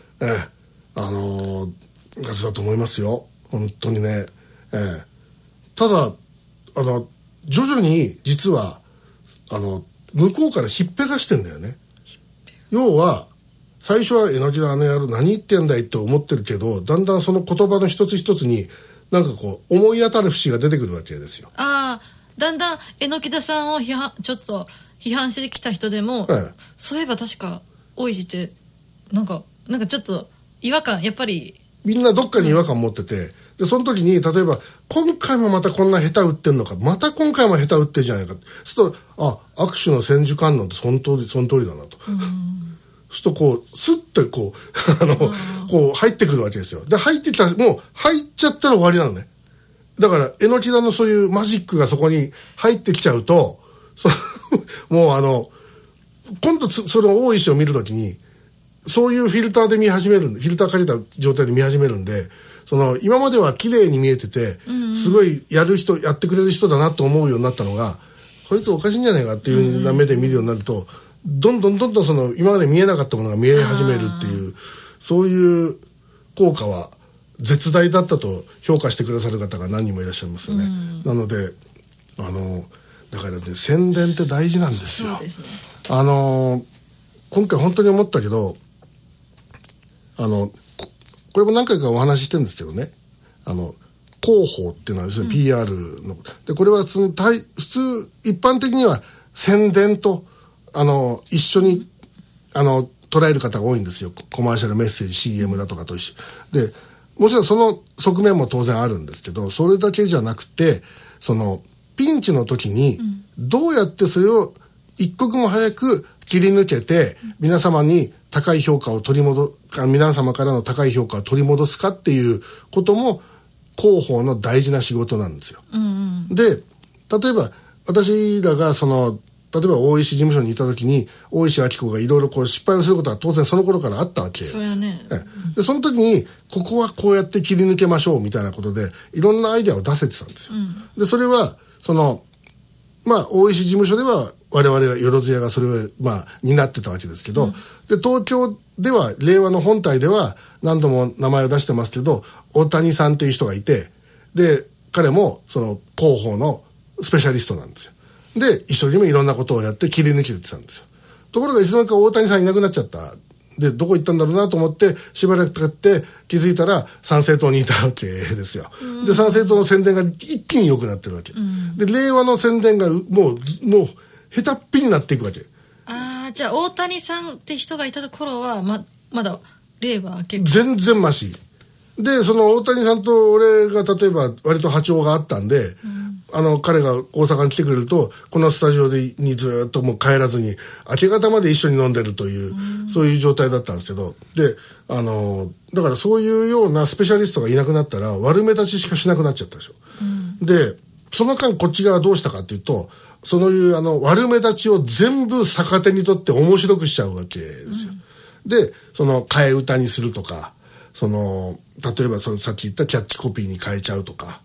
やつだと思いますよ本当にね、ただ徐々に実は向こうからひっぺがしてんだよね。要は最初は榎田野郎何言ってんだいって思ってるけど、だんだんその言葉の一つ一つになんかこう思い当たる節が出てくるわけですよ。 だんだん榎田さんをちょっと批判してきた人でも、そういえば確か大石ってなんかちょっと違和感やっぱりみんなどっかに違和感持ってて、でその時に例えば今回もまたこんな下手打ってんのか、また今回も下手打ってんじゃないか、そうすると握手の千手観音ってその通りだなと。そうするとこうスッとこうこう入ってくるわけですよ。で入ってきたらもう入っちゃったら終わりなのね。だから榎田のそういうマジックがそこに入ってきちゃうともう今度その大石を見るときにそういうフィルターで見始める、フィルターかけた状態で見始めるんで、今までは綺麗に見えてて、すごいやってくれる人だなと思うようになったのが、こいつおかしいんじゃないかっていうような目で見るようになると、どんどん今まで見えなかったものが見え始めるっていう、そういう効果は絶大だったと評価してくださる方が何人もいらっしゃいますよね。なのでだからね、宣伝って大事なんですよ。そうですね。今回本当に思ったけどこれも何回かお話ししてるんですけどね、広報っていうのはですね、PR ので、これは普通一般的には宣伝と一緒に捉える方が多いんですよ。コマーシャルメッセージ CM だとかと一緒で、もちろんその側面も当然あるんですけど、それだけじゃなくてピンチの時にどうやってそれを一刻も早く切り抜けて皆様に高い評価を皆様からの高い評価を取り戻すかっていうことも広報の大事な仕事なんですよ。で、例えば私らが例えば大石事務所にいた時に大石明子がいろいろ失敗をすることは当然その頃からあったわけです。 それはね、 でその時にここはこうやって切り抜けましょうみたいなことでいろんなアイデアを出せてたんですよ。でそれは大石事務所では我々がよろずやがそれを担ってたわけですけど、で東京では令和の本体では何度も名前を出してますけど、大谷さんっていう人がいて、で彼も広報のスペシャリストなんですよ。で一生懸命いろんなことをやって切り抜けてたんですよ。ところがいつの間にか大谷さんいなくなっちゃった。でどこ行ったんだろうなと思ってしばらく経って気づいたら参政党にいたわけですよ。で参政党の宣伝が一気に良くなってるわけ、で令和の宣伝がもう下手っぴになっていくわけ。 じゃあ大谷さんって人がいた頃はまだ令和結構全然マシで、大谷さんと俺が例えば割と波長があったんで、彼が大阪に来てくれるとこのスタジオにずっともう帰らずに明け方まで一緒に飲んでるという、そういう状態だったんですけど、でだからそういうようなスペシャリストがいなくなったら悪目立ちしかしなくなっちゃったでしょ。でその間こっち側どうしたかっていうと、そういう悪目立ちを全部逆手にとって面白くしちゃうわけですよ。で替え歌にするとか、例えばさっき言ったキャッチコピーに変えちゃうとか、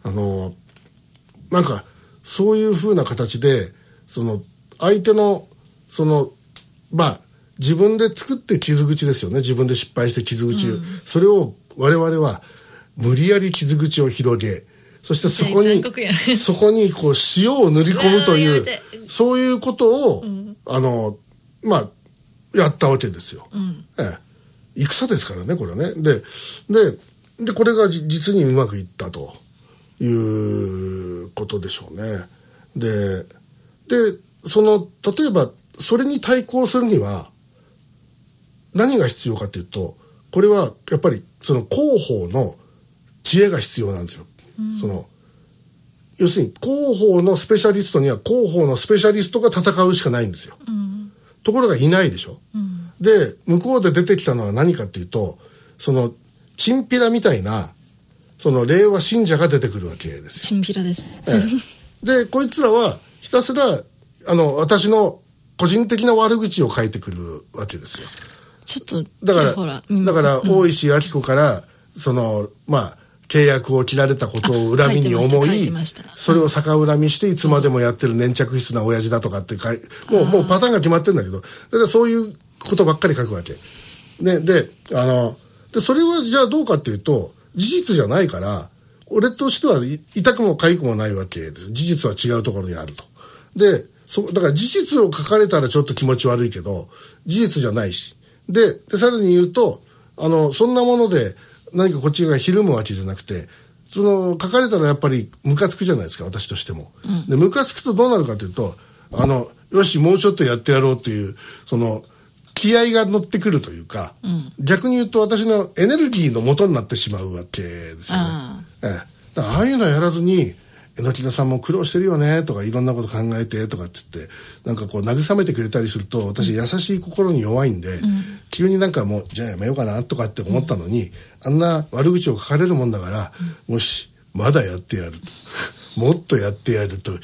なんかそういう風な形で相手の自分で作って傷口ですよね。自分で失敗して傷口、それを我々は無理やり傷口を広げ、そしてそこにこう塩を塗り込むというそういうことを、まあやったわけですよ。戦ですからね、これはね。でこれが実にうまくいったということでしょうね。で例えばそれに対抗するには何が必要かというと、これはやっぱりその広報の知恵が必要なんですよ。要するに広報のスペシャリストには広報のスペシャリストが戦うしかないんですよ。ところがいないでしょ。で向こうで出てきたのは何かっていうと、そのチンピラみたいなその令和信者が出てくるわけですよ。 チンピラですね。 でこいつらはひたすら私の個人的な悪口を書いてくるわけですよ。 ちょっとだから大石晃子から契約を切られたことを恨みに思い、それを逆恨みしていつまでもやってる粘着質な親父だとかってもうパターンが決まってるんだけど、だからそういうことばっかり書くわけ。ね、でそれはじゃあどうかっていうと、事実じゃないから俺としては痛くも痒くもないわけです。事実は違うところにあると。でだから事実を書かれたらちょっと気持ち悪いけど事実じゃないし、でさらに言うとそんなもので何かこっちがひるむわけじゃなくて、書かれたらやっぱりムカつくじゃないですか、私としても。でムカつくとどうなるかというと、よしもうちょっとやってやろうっていう気合が乗ってくるというか、逆に言うと私のエネルギーの元になってしまうわけですよね。だからああいうのやらずに榎田さんも苦労してるよねとかいろんなこと考えてとかって言ってなんかこう慰めてくれたりすると、私優しい心に弱いんで、急になんかもうじゃあやめようかなとかって思ったのに、あんな悪口を書かれるもんだから、もしまだやってやるともっとやってやるという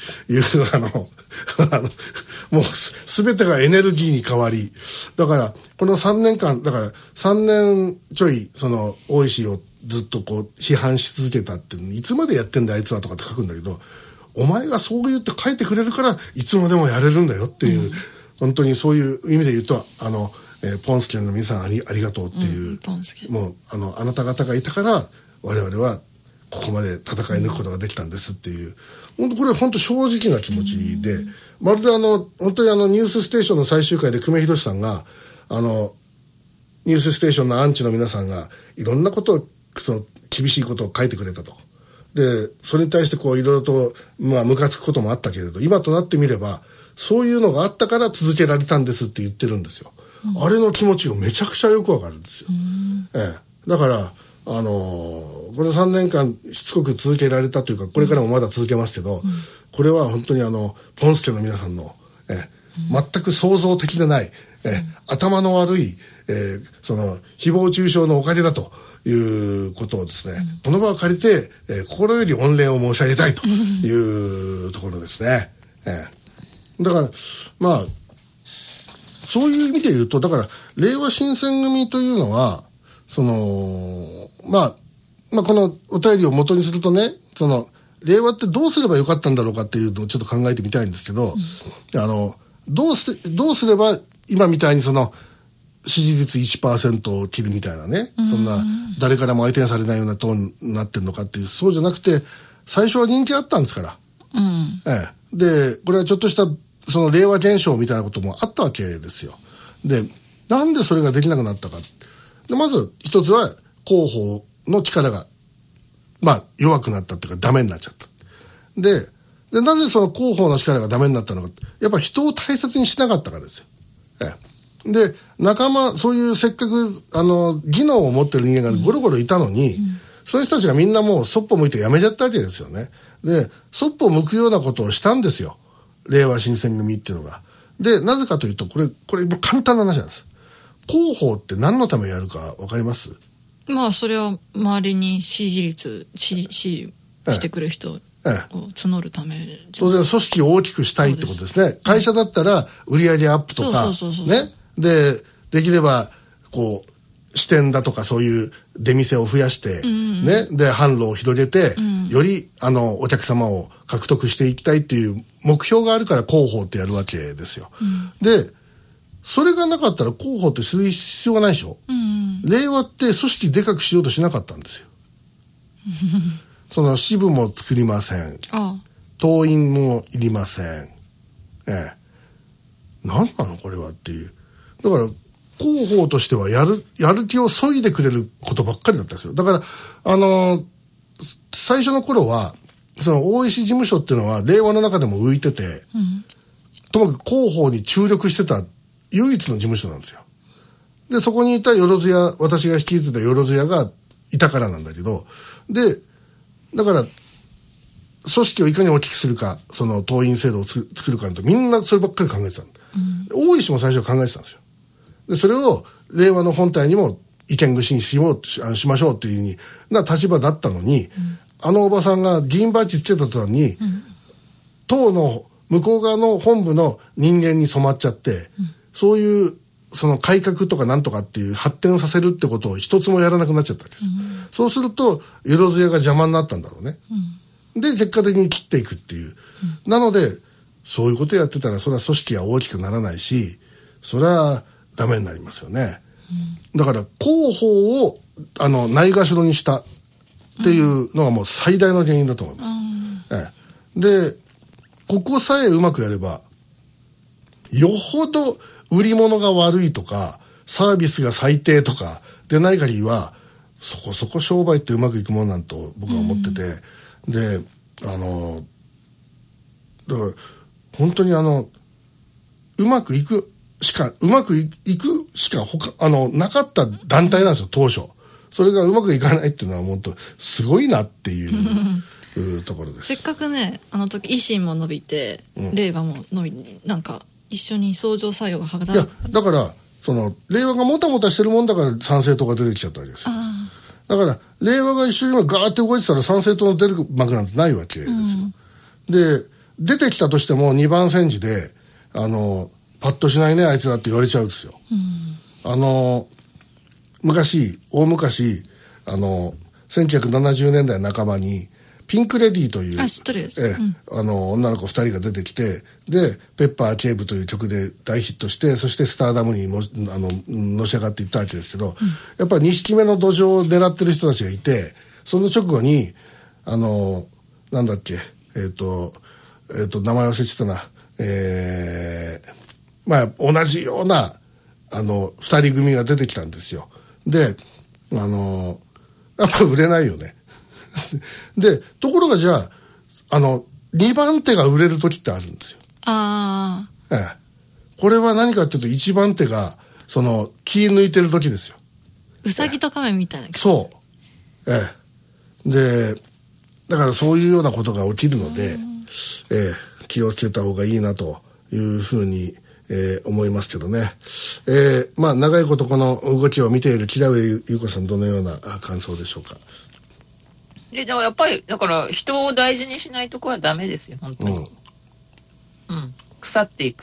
もう全てがエネルギーに変わり、だからこの3年間だから3年ちょい大石をずっとこう批判し続けたっていうの、いつまでやってんだあいつはとかって書くんだけど、お前がそう言って書いてくれるからいつまでもやれるんだよっていう、本当にそういう意味で言うとポンスケの皆さんありがとうっていう、もうあなた方がいたから我々はここまで戦い抜くことができたんですっていう、本当これ本当正直な気持ちで、まるで本当にニュースステーションの最終回で久米宏さんがニュースステーションのアンチの皆さんがいろんなことを厳しいことを書いてくれたと。でそれに対してこういろいろとムカつくこともあったけれど、今となってみればそういうのがあったから続けられたんですって言ってるんですよ。あれの気持ちがめちゃくちゃよくわかるんですよ。だからこの3年間しつこく続けられたというか、これからもまだ続けますけど、これは本当にポンスケの皆さんの全く創造的でない頭の悪い誹謗中傷のおかげだということをですね、この場を借りて、心より御礼を申し上げたいというところですね。だからそういう意味で言うと、だから令和新選組というのはこのお便りを元にするとね、令和ってどうすればよかったんだろうかっていうのをちょっと考えてみたいんですけど、どうすれば今みたいに支持率 1% を切るみたいなね、そんな誰からも相手にされないようなトーンになってるのかっていう、そうじゃなくて最初は人気あったんですから、でこれはちょっとした令和現象みたいなこともあったわけですよ。でなんでそれができなくなったか。でまず一つは広報の力が弱くなったっていうかダメになっちゃった。でなぜその広報の力がダメになったのか、やっぱ人を大切にしなかったからですよ。でそういうせっかく技能を持ってる人間がゴロゴロいたのに、そういう人たちがみんなもうそっぽ向いて辞めちゃったわけですよね。でそっぽ向くようなことをしたんですよ、令和新選組っていうのが。でなぜかというと、これ簡単な話なんです。広報って何のためにやるか分かります？ それは周りに支持率支持してくる人を募るため、 当然組織を大きくしたいってことですね。会社だったら売上アップとかね、できればこう支店だとかそういう出店を増やして、ね、で販路を広げて、よりお客様を獲得していきたいっていう目標があるから広報ってやるわけですよ。でそれがなかったら広報ってする必要がないでしょ、令和って組織でかくしようとしなかったんですよその支部も作りません、党員もいりません、何なのこれはっていう。だから広報としてはやる気を削いでくれることばっかりだったんですよ。だから最初の頃はその大石事務所っていうのは令和の中でも浮いてて、ともかく広報に注力してた唯一の事務所なんですよ。でそこにいたよろずや、私が率いてたよろずやがいたからなんだけど、でだから組織をいかに大きくするか、その党員制度を作るかとみんなそればっかり考えてたの、大石も最初は考えてたんですよ。でそれを令和の本体にも意見串にしましょうっていうふうな立場だったのに、あのおばさんが議員バッジつけた途端に、党の向こう側の本部の人間に染まっちゃって、そういうその改革とかなんとかっていう発展させるってことを一つもやらなくなっちゃったわけです、そうするとよろずやが邪魔になったんだろうね、で結果的に切っていくっていう、なのでそういうことやってたらそれは組織は大きくならないし、それはダメになりますよね、だから広報をないがしろにしたっていうのがもう最大の原因だと思います、でここさえうまくやれば、よほど売り物が悪いとかサービスが最低とかでない限りはそこそこ商売ってうまくいくもんなんと僕は思ってて、でだから本当にうまくいくしかなかった団体なんですよ当初。それがうまくいかないっていうのは本当すごいなっていうところです。 せっかくねあの時維新も伸びて、令和も伸び、なんか一緒に相乗作用が働く。 いやだからその令和がもたもたしてるもんだから参政党が出てきちゃったわけですよ。だから令和が一緒にガーって動いてたら参政党の出る幕なんてないわけですよ、で出てきたとしても2番煎じでパッとしないねあいつらって言われちゃうんですよ、大昔1970年代半ばにピンクレディーという女の子2人が出てきて、でペッパー警部という曲で大ヒットして、そしてスターダムにのし上がっていったわけですけど、やっぱり2匹目の土壌を狙ってる人たちがいて、その直後になんだっけ名前忘れちゃったな、同じような2人組が出てきたんですよ。でやっぱ売れないよねでところがじゃあ2番手が売れる時ってあるんですよ。これは何かっていうと1番手がその気抜いてる時ですよ。 うさぎと亀みたいな。 そう。でだからそういうようなことが起きるので、気をつけた方がいいなというふうに思いますけどね。長いことこの動きを見ている木田上優子さん、どのような感想でしょうか。 でもやっぱりだから人を大事にしないとこはダメですよ本当に、腐っていく。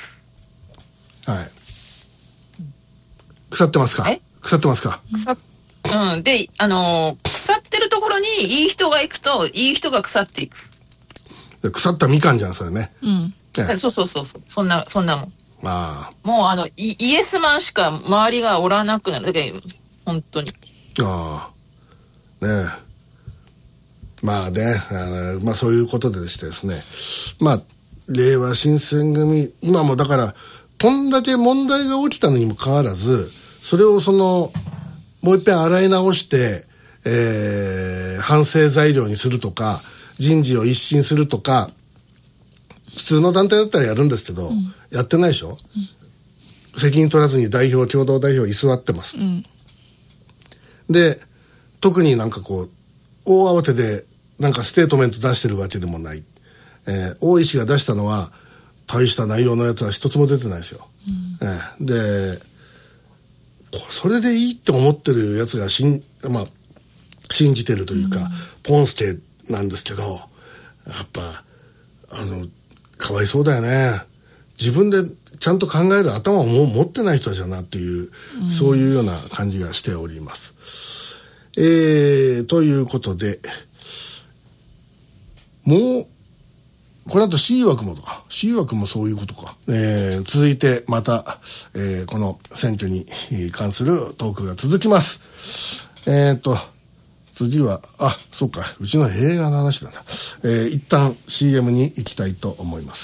腐ってますか。腐ってますか。 で腐ってるところにいい人が行くといい人が腐っていく。 腐ったみかんじゃんそれね。 そうそんなもん。もうイエスマンしか周りがおらなくなる。だけど本当にそういうことでしてですね、令和新選組今もだからこんだけ問題が起きたのにもかかわらず、それをもう一遍洗い直して反省材料にするとか人事を一新するとか普通の団体だったらやるんですけど、やってないでしょ、責任取らずに共同代表居座ってます、で特に大慌てでステートメント出してるわけでもない、大石が出したのは大した内容のやつは一つも出てないですよ、でそれでいいって思ってるやつが信じてるというか、ポンスケなんですけど、やっぱかわいそうだよね。自分でちゃんと考える頭をもう持ってない人じゃなっていう、そういうような感じがしております。ということでもうこの後 C 枠もそういうことか。続いてまた、この選挙に関するトークが続きます。次は、そうか、うちの映画の話だな。一旦 CM に行きたいと思います。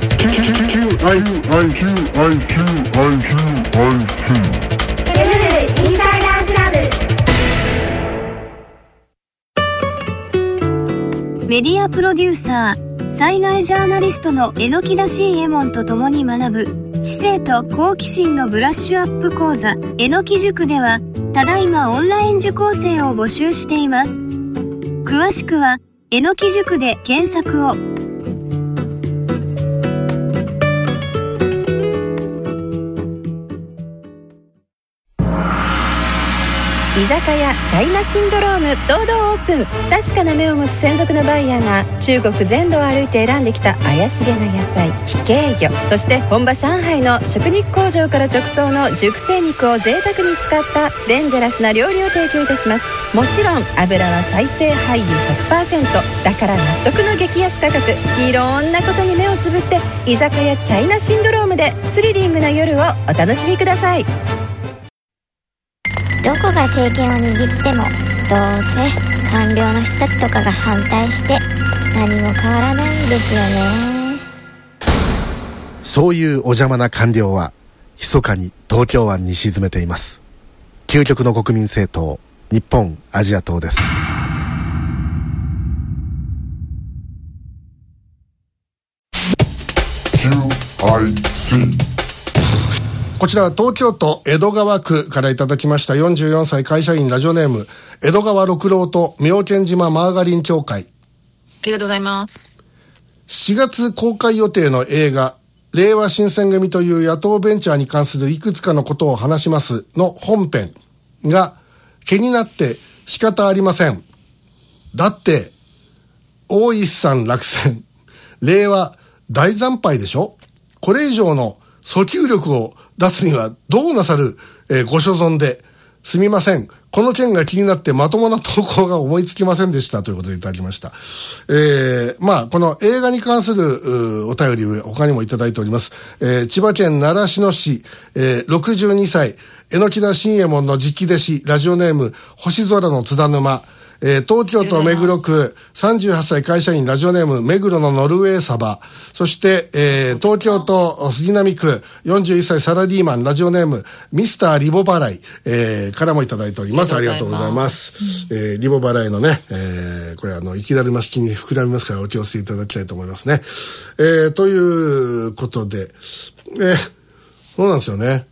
メディアプロデューサー、災害ジャーナリストの榎田信右衛門と共に学ぶ知性と好奇心のブラッシュアップ講座榎木塾では、ただいまオンライン受講生を募集しています。詳しくは榎木塾で検索を。 居酒屋チャイナシンドローム堂々オープン。確かな目を持つ専属のバイヤーが中国全土を歩いて選んできた怪しげな野菜、非系魚、そして本場上海の食肉工場から直送の熟成肉を贅沢に使ったデンジャラスな料理を提供いたします。もちろん油は再生廃油 100%。 だから納得の激安価格。いろんなことに目をつぶって居酒屋チャイナシンドロームでスリリングな夜をお楽しみください。 どこが政権を握ってもどうせ官僚の人たちとかが反対して何も変わらないんですよね。 そういうお邪魔な官僚は密かに東京湾に沈めています。究極の国民政党、日本アジア党です。こちらは東京都江戸川区からいただきました。44歳会社員、ラジオネーム江戸川六郎と妙見島マーガリン協会。 ありがとうございます。 4月公開予定の映画令和新選組という野党ベンチャーに関するいくつかのことを話しますの本編が気になって仕方ありません。だって大石さん落選、令和大惨敗でしょ。これ以上の訴求力を出すにはどうなさる、ご所存ですみません。この件が気になってまともな投稿が思いつきませんでしたということでいただきました。この映画に関するお便りを他にもいただいております。千葉県習志野市、62歳榎田信右衛門の直弟子、ラジオネーム星空の津田沼。東京都目黒区38歳会社員、ラジオネーム目黒のノルウェーサバ。そして、東京都杉並区41歳サラリーマン、ラジオネームミスターリボ払い、からもいただいております。ありがとうございます。リボ払いのね、これいきなり式に膨らみますからお気をつけいただきたいと思いますね。ということで、そうなんですよね。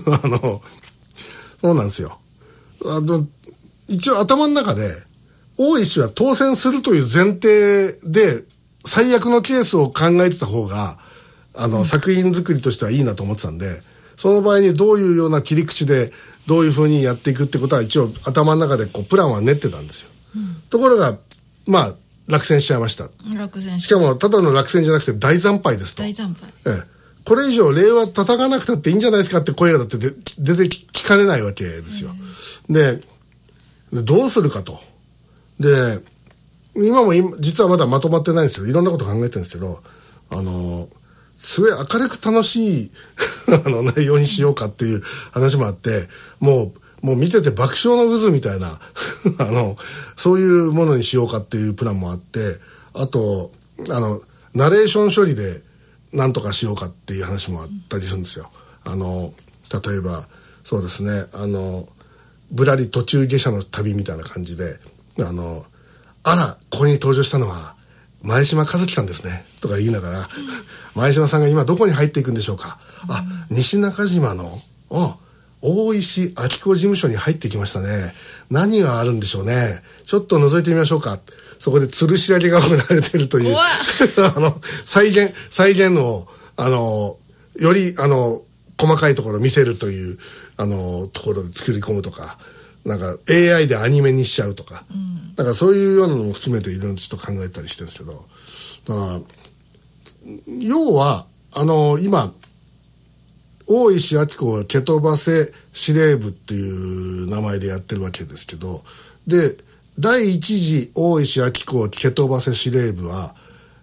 そうなんですよ。一応頭の中で大石は当選するという前提で最悪のケースを考えてた方が作品作りとしてはいいなと思ってたんで、その場合にどういうような切り口でどういう風にやっていくってことは一応頭の中でプランは練ってたんですよ。ところが落選しちゃいました。しかもただの落選じゃなくて大惨敗ですと。 大惨敗。 これ以上令和叩かなくたっていいんじゃないですかって声がだって出て聞かれないわけですよ。でどうするかと。で今実はまだまとまってないんですけど、いろんなこと考えてるんですけど、すごい明るく楽しい内容にしようかっていう話もあって、もう見てて爆笑の渦みたいなそういうものにしようかっていうプランもあって、あとナレーション処理でなんとかしようかっていう話もあったりするんですよ。例えばそうですね、ぶらり途中下車の旅みたいな感じで、あらここに登場したのは前島和樹さんですねとか言いながら、前島さんが今どこに入っていくんでしょうか。西中島の大石明子事務所に入ってきましたね。何があるんでしょうね。ちょっと覗いてみましょうか。そこで吊るし上げが行われているという再現をより細かいところを見せるというところで作り込むとか、なんか AI でアニメにしちゃうとか、なんかそういうようなのも含めていろいろちょっと考えたりしてるんですけど、だから要は今大石明子を蹴飛ばせ司令部っていう名前でやってるわけですけど、で第一次大石明子を蹴飛ばせ司令部は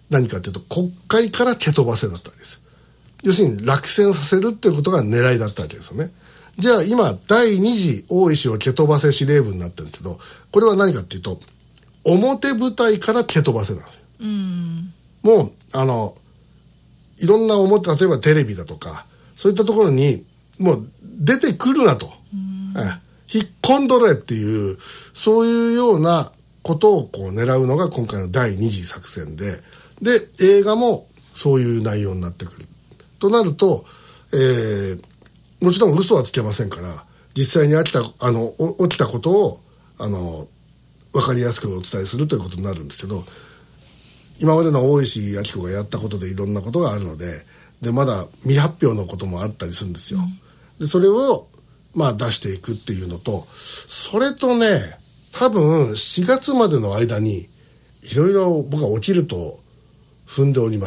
何かというと国会から蹴飛ばせだったわけです。要するに落選させるっていうことが狙いだったわけですよね。じゃあ今第2次大石を蹴飛ばせ司令部になってるんですけど、これは何かっていうと表舞台から蹴飛ばせなんですよ。もういろんな例えばテレビだとかそういったところにもう出てくるなと、引っ込んどれっていうそういうようなことをこう狙うのが今回の第2次作戦で、映画もそういう内容になってくるとなると、もちろん嘘はつけませんから実際に起きたことを分かりやすくお伝えするということになるんですけど、今までの大石晃子がやったことでいろんなことがあるので、まだ未発表のこともあったりするんですよ。でそれを出していくっていうのと、それとね多分4月までの間にいろいろ僕は起きると踏んでおります。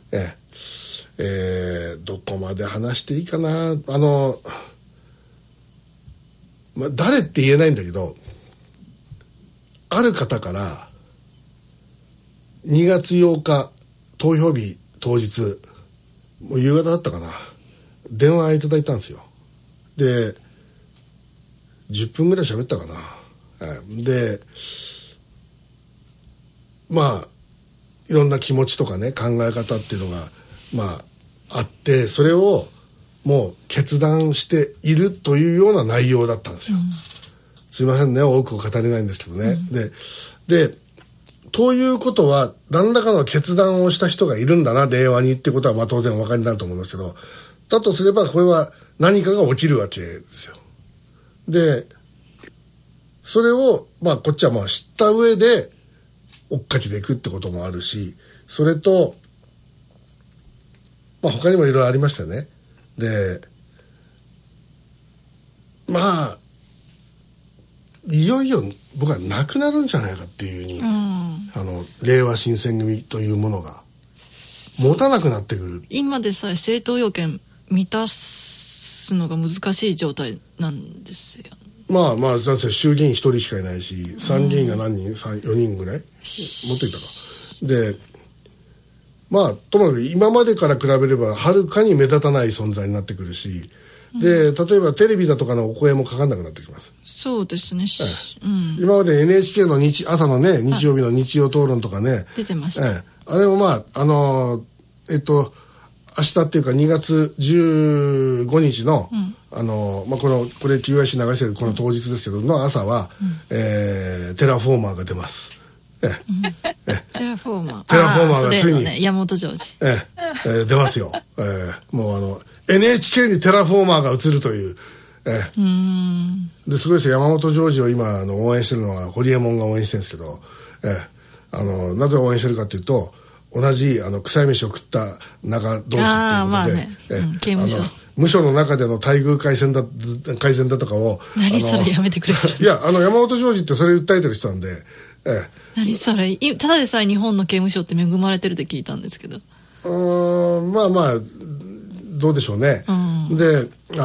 どこまで話していいかな。誰って言えないんだけど、ある方から2月8日投票日当日もう夕方だったかな、電話いただいたんですよ。で10分ぐらい喋ったかな。でいろんな気持ちとかね考え方っていうのがあって、それをもう決断しているというような内容だったんですよ。すいませんね多くを語れないんですけどね。でということは何らかの決断をした人がいるんだな令和にってことは当然お分かりになると思いますけど、だとすればこれは何かが起きるわけですよ。でそれをこっちは知った上で追っかけていくってこともあるし、それと他にもいろいろありましたよね。でいよいよ僕はなくなるんじゃないかっていうふうに、令和新選組というものが持たなくなってくる。 今でさえ政党要件満たすのが難しい状態なんですよ。だって衆議院1人しかいないし、参議院が何人4人ぐらいもっといたかで、ともかく今までから比べればはるかに目立たない存在になってくるし、で例えばテレビだとかのお声もかかんなくなってきます。 そうですね、 今まで NHK の朝のね日曜日の日曜討論とかね出てました、 あれも明日っていうか2月15日の、これ QIC 流してるこの当日ですけどの朝は、テラフォーマーが出ます。 テラフォーマーがついに、 山本譲二、 出ますよ。もうNHK にテラフォーマーが映るという、ですごいですよ。山本譲二を今応援してるのはホリエモンが応援してるんですけど、なぜ応援してるかというと、同じ臭い飯を食った仲同士っていうことで、 刑務所無所の中での待遇改善だとかを何それやめてくれいや山本譲二ってそれ訴えてる人なんで、 何それただでさえ日本の刑務所って恵まれてるって聞いたんですけど、 どうでしょうね、で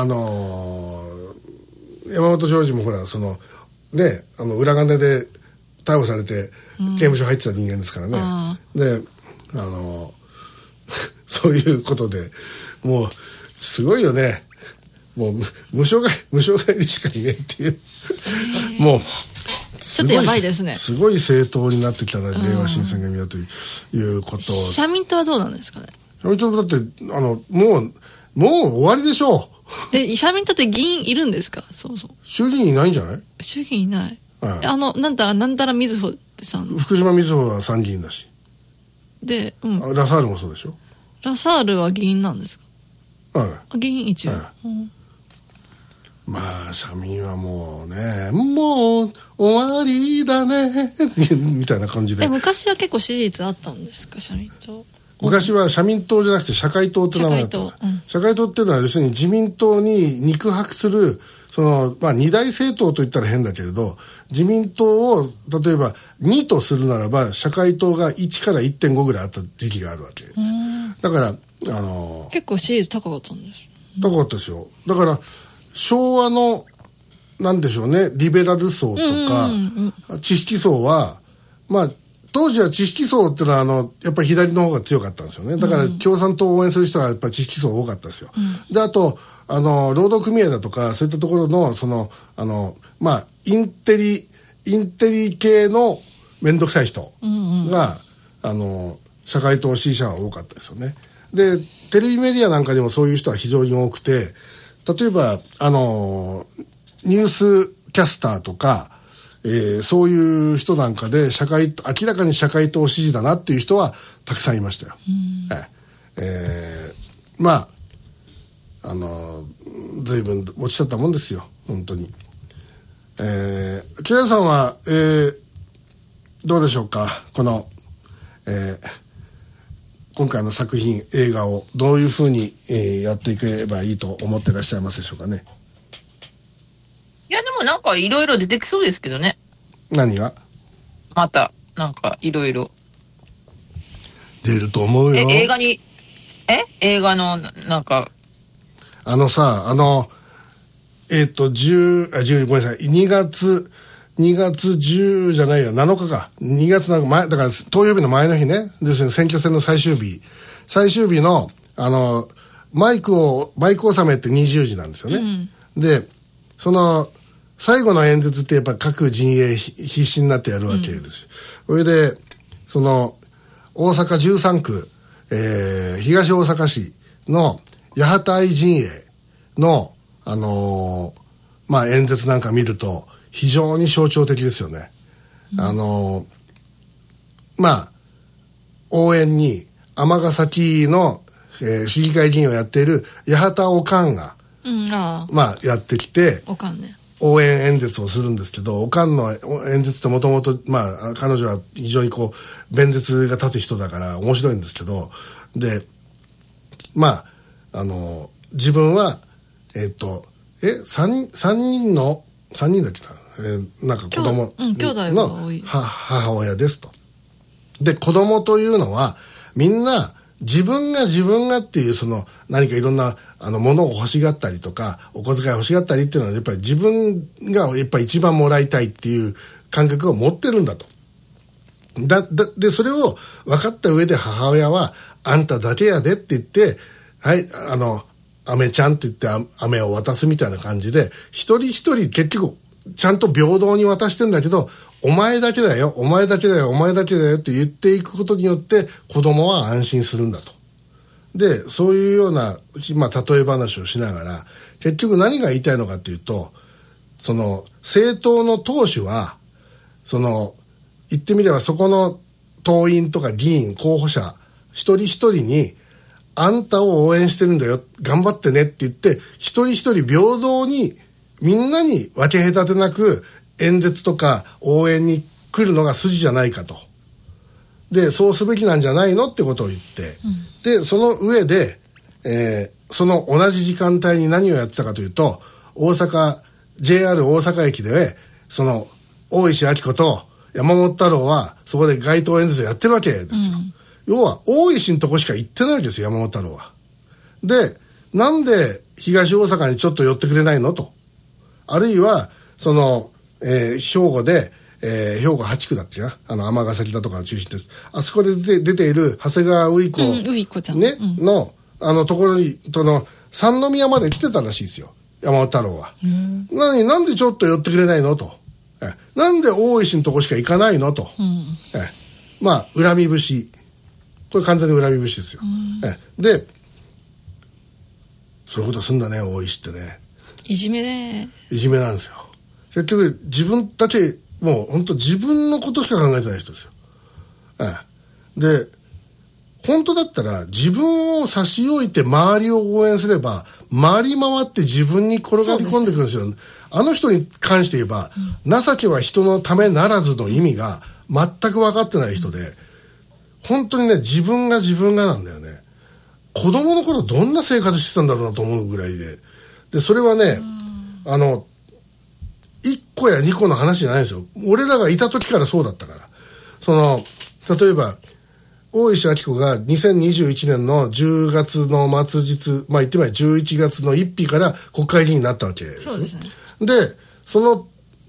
山本譲二もほら裏金で逮捕されて刑務所入ってた人間ですからね、でそういうことでもうすごいよね。もう無償帰りしかいねえっていうもうちょっとやばいですね。 すごい政党になってきたな、令和新選組だということ。 社民党はどうなんですかね。 社民党だってもう終わりでしょう。 社民党って議員いるんですか。 衆議院いないんじゃない。 衆議院いない、なんたらみずほってさん、 福島みずほは参議院だしで、 ラサールもそうでしょ。 ラサールは議員なんですか。議員一応、 社民はもうねもう終わりだねみたいな感じで。 昔は結構支持率あったんですか、社民党。 昔は社民党じゃなくて社会党って名前だったんです。社会党っていうのは要するに自民党に肉薄する二大政党といったら変だけれど、自民党を例えば2とするならば社会党が1から 1.5 ぐらいあった時期があるわけです。だから結構支持率高かったんです。 高かったですよ。だから昭和のなんでしょうね、リベラル層とか、知識層は当時は知識層っていうのはやっぱり左の方が強かったんですよね。だから共産党を応援する人はやっぱり知識層多かったですよ。であと労働組合だとかそういったところのまあインテリ系の面倒くさい人が、社会党支持者は多かったですよね。でテレビメディアなんかにもそういう人は非常に多くて、例えばニュースキャスターとか、そういう人なんかで明らかに社会党支持だなっていう人はたくさんいましたよ。まあ随分落ちちゃったもんですよ本当に。木田さんは、どうでしょうか、この、今回の作品映画をどういうふうに、やっていけばいいと思ってらっしゃいますでしょうかね。 いやでもなんかいろいろ出てきそうですけどね。 何がまたなんかいろいろ出ると思うよ。 映画のなんかさ10ごめんなさい、2月10じゃないよ、7日か、2月なんか前だから投票日の前の日ね、ですね、選挙戦の最終日のマイク納めって20時なんですよね。でその最後の演説ってやっぱ各陣営必死になってやるわけですよ。それでその大阪13区、東大阪市の八幡愛陣営のまあ演説なんか見ると非常に象徴的ですよね。まあ応援に尼崎の、市議会議員をやっている八幡おかんが、まあやってきておかんね、 応援演説をするんですけど、おかんの演説ってもともとまあ彼女は非常にこう弁舌が立つ人だから面白いんですけど、でまあ自分は3人だっけな、なんか子供の母親ですと。で子供というのはみんな自分がっていうその何かいろんな物を欲しがったりとかお小遣い欲しがったりっていうのはやっぱり自分がやっぱり一番もらいたいっていう感覚を持ってるんだと。でそれを分かった上で母親はあんただけやでって言ってはいアメちゃんって言って飴を渡すみたいな感じで一人一人結局ちゃんと平等に渡してんだけど、お前だけだよお前だけだよお前だけだよって言っていくことによって子供は安心するんだと。でそういうような、まあ、例え話をしながら結局何が言いたいのかっていうと、その政党の党首はその言ってみればそこの党員とか議員候補者一人一人にあんたを応援してるんだよ頑張ってねって言って一人一人平等にみんなに分け隔てなく演説とか応援に来るのが筋じゃないかと。でそうすべきなんじゃないのってことを言って、でその上で、その同じ時間帯に何をやってたかというと、JR 大阪駅でその大石晃子と山本太郎はそこで街頭演説をやってるわけですよ。要は大石のとこしか行ってないわけですよ山本太郎は。でなんで東大阪にちょっと寄ってくれないのと、あるいはその、兵庫で、兵庫8区だっけな、尼崎だとかが中心です。あそこで出ている長谷川うい子ちゃん、ね、のところに三宮まで来てたらしいですよ山本太郎は。なんでちょっと寄ってくれないのと、なんで大石のとこしか行かないのと、まあ恨み節、これ完全に恨み節ですよ。でそういうことすんだね大石ってね。いじめなんですよ。結局自分だけもう本当自分のことしか考えてない人ですよ。で本当だったら自分を差し置いて周りを応援すれば回り回って自分に転がり込んでくるんですよ。あの人に関して言えば、情けは人のためならずの意味が全く分かってない人で、本当にね自分がなんだよね。子供の頃どんな生活してたんだろうなと思うぐらいでそれはね1個や2個の話じゃないですよ。俺らがいた時からそうだったから。例えば大石晃子が2021年の10月の末日、まあ言ってみれば11月の1日から国会議員になったわけです。そうですね。でその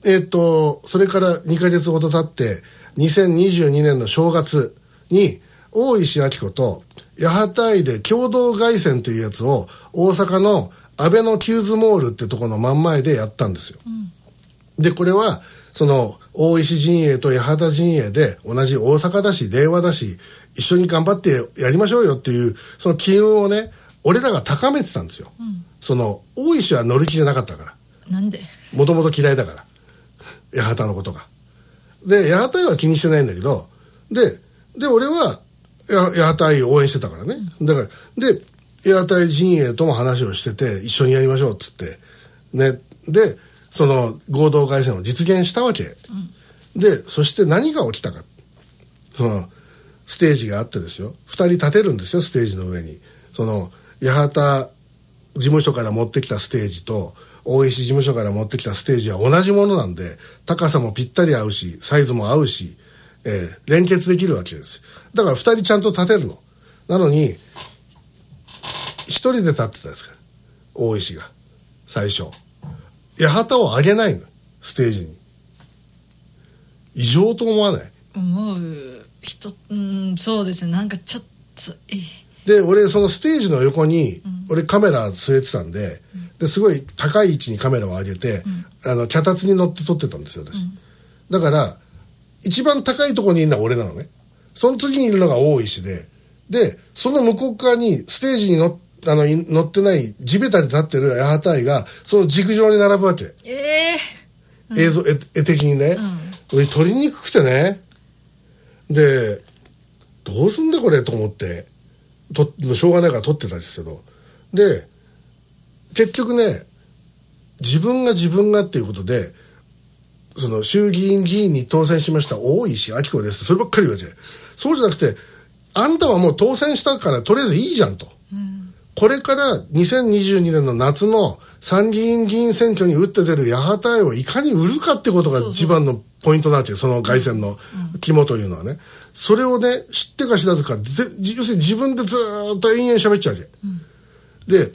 それから2ヶ月ほど経って2022年の正月に大石晃子と八幡愛で共同凱旋というやつを大阪の安倍のキューズモールってところの真ん前でやったんですよ、でこれはその大石陣営と八幡陣営で同じ大阪だし令和だし一緒に頑張ってやりましょうよっていうその機運をね俺らが高めてたんですよ、その大石は乗り気じゃなかったから。 なんで？ もともと嫌いだから八幡のことが。で八幡は気にしてないんだけどで俺は八幡愛を応援してたからね、だからで八幡愛陣営とも話をしてて一緒にやりましょうっつってね、でその合同凱旋を実現したわけ、でそして何が起きたか、そのステージがあってですよ、2人立てるんですよステージの上に。その八幡事務所から持ってきたステージと大石事務所から持ってきたステージは同じものなんで高さもぴったり合うしサイズも合うし、連結できるわけです。だから2人ちゃんと立てるの。なのに1人で立ってたんですから大石が最初八幡を上げないのステージに。異常と思わない？ 思う人、そうですね、なんかちょっとで俺そのステージの横に、俺カメラ据えてたんで、ですごい高い位置にカメラを上げて、脚立に乗って撮ってたんですよ私、だから一番高いところにいるのは俺なのね。その次にいるのが大石でその向こう側にステージに乗ってない地べたで立ってる八幡愛がその軸上に並ぶわけ、映像絵的にね、俺撮りにくくてね、でどうすんだこれと思ってしょうがないから撮ってたんですけど、で結局ね自分がっていうことでその衆議院議員に当選しました大石晃子ですそればっかり言われて、そうじゃなくてあんたはもう当選したからとりあえずいいじゃんと、これから2022年の夏の参議院議員選挙に打って出る八幡愛をいかに売るかってことが一番のポイントなんていう、その凱旋の肝というのはね、それをね知ってか知らずか要するに自分でずっと延々喋っちゃうわけ、で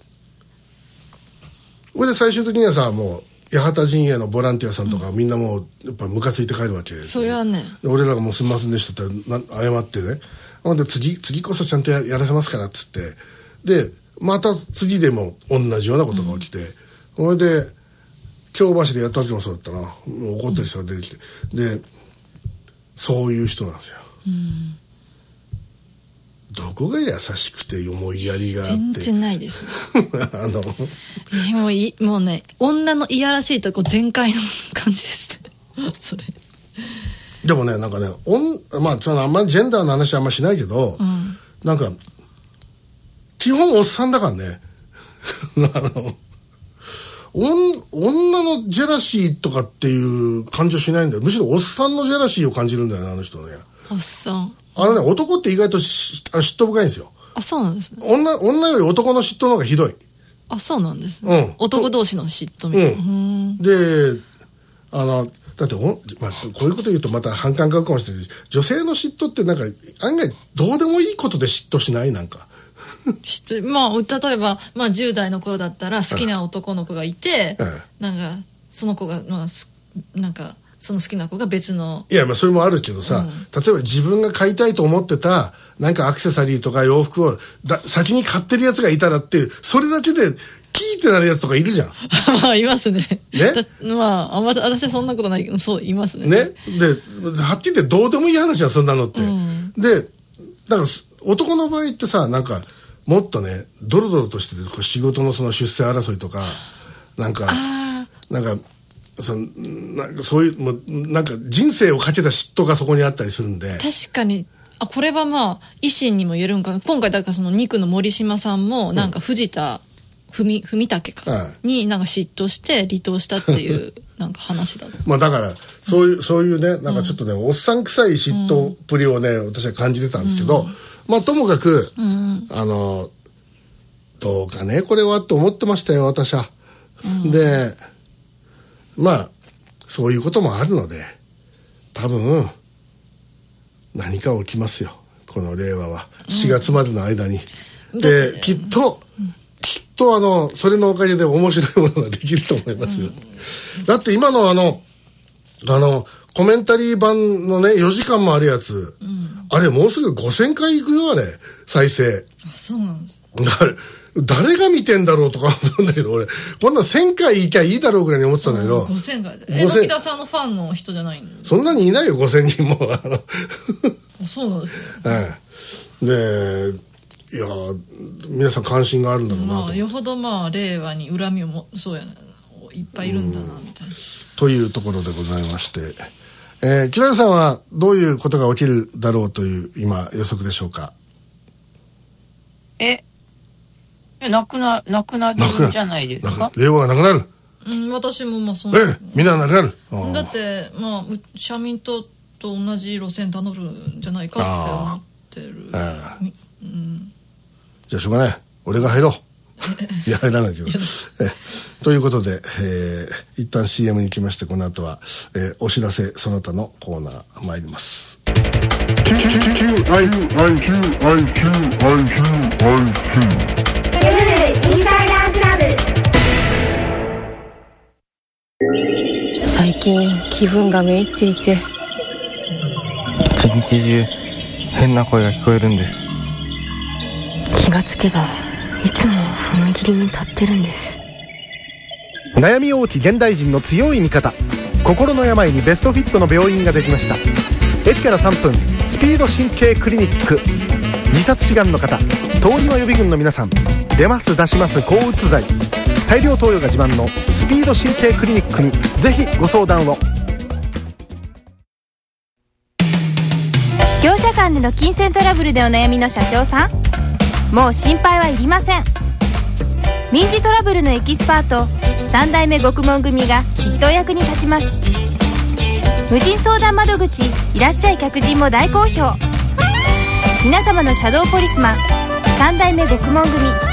これで最終的にはさもう八幡陣営のボランティアさんとか、みんなもうやっぱムカついて帰るわけです、 それはね、 俺らがもうすみませんでしたって謝ってね、ほんで次こそちゃんと やらせますからっつって、でまた次でも同じようなことが起きて、それで京橋でやった時もそうだったな、もう怒ってる人が出てきて、でそういう人なんですよ、どこが優しくて思いやりがあって全然ないですねもうね女のいやらしいとこ全開の感じですねそれでもねなんかねまあそのあんまりジェンダーの話はあんましないけど、なんか基本おっさんだからね女のジェラシーとかっていう感情しないんだよ。むしろおっさんのジェラシーを感じるんだよね、あの人ね。 おっさん男って意外と嫉妬深いんですよ。 あ、そうなんですね。 女より男の嫉妬の方がひどい。 あ、そうなんですね、男同士の嫉妬みたいな、でだってまあ、こういうこと言うとまた反感買うかもしれないけど、女性の嫉妬ってなんか案外どうでもいいことで嫉妬しない？なんかまあ例えば、まあ、10代の頃だったら好きな男の子がいて、なんかその子が、まあ、なんかその好きな子が別の、いやまあそれもあるけどさ、例えば自分が買いたいと思ってたなんかアクセサリーとか洋服を先に買ってるやつがいたらってそれだけでキーってなるやつとかいるじゃんいますね。まあ私はそんなことないけど、そういますね。ではっきり言ってどうでもいい話はそんなのって、でなんか男の場合ってさ、なんかもっとねドロドロとしてて、仕事のその出世争いとかなんかそういうもうなんか人生をかけた嫉妬がそこにあったりするんで、 確かにこれはまあ維新にも言えるんか。今回だからその2区の森島さんもなんか藤田文武かになんか嫉妬して離党したっていうなんか話だまあだからそういうねなんかちょっとね、おっさん臭い嫉妬っぷりをね、私は感じてたんですけど、まあともかく、どうかねこれはと思ってましたよ私は、でまあそういうこともあるので多分何か起きますよこの令和は、4月までの間に、できっととそれのおかげで面白いものができると思いますよ。だって今のコメンタリー版のね、4時間もあるやつ、あれもうすぐ5000回いくよ、あれ、再生。 あ、そうなんです。 誰が見てんだろうとか思うんだけど、俺、こんな1000回いきゃいいだろうぐらいに思ってたんだけど。 5000回。牧田さんのファンの人じゃないの？ そんなにいないよ、5000人も。 そうなんですね。 で、いや、皆さん関心があるんだろうなと。 よほど令和に恨みをそうやな、いっぱいいるんだな、みたいな。 というところでございまして、キラさんはどういうことが起きるだろうという今予測でしょうか。 なくなるんじゃないですか。 令和がなくなる。 私もそう。 みんななくなる。 だって社民党と同じ路線たどるんじゃないかって思ってる。 じゃあしょうがない。俺が入ろう。いや、入らないけど。ということで、一旦 CM に行きまして、この後は、お知らせその他のコーナー参ります。 最近気分がめいっていて、一日中変な声が聞こえるんです。気がつけばいつも踏切に立ってるんです。 悩み多き現代人の強い味方、心の病にベストフィットの病院ができました。駅から3分、スピード神経クリニック。自殺志願の方、通りの予備軍の皆さん、出ます出します抗うつ剤、大量投与が自慢のスピード神経クリニックにぜひご相談を。 業者間での金銭トラブルでお悩みの社長さん、もう心配はいりません。民事トラブルのエキスパート3代目獄門組がきっとお役に立ちます。無人相談窓口いらっしゃい客人も大好評。皆様のシャドーポリスマン3代目獄門組。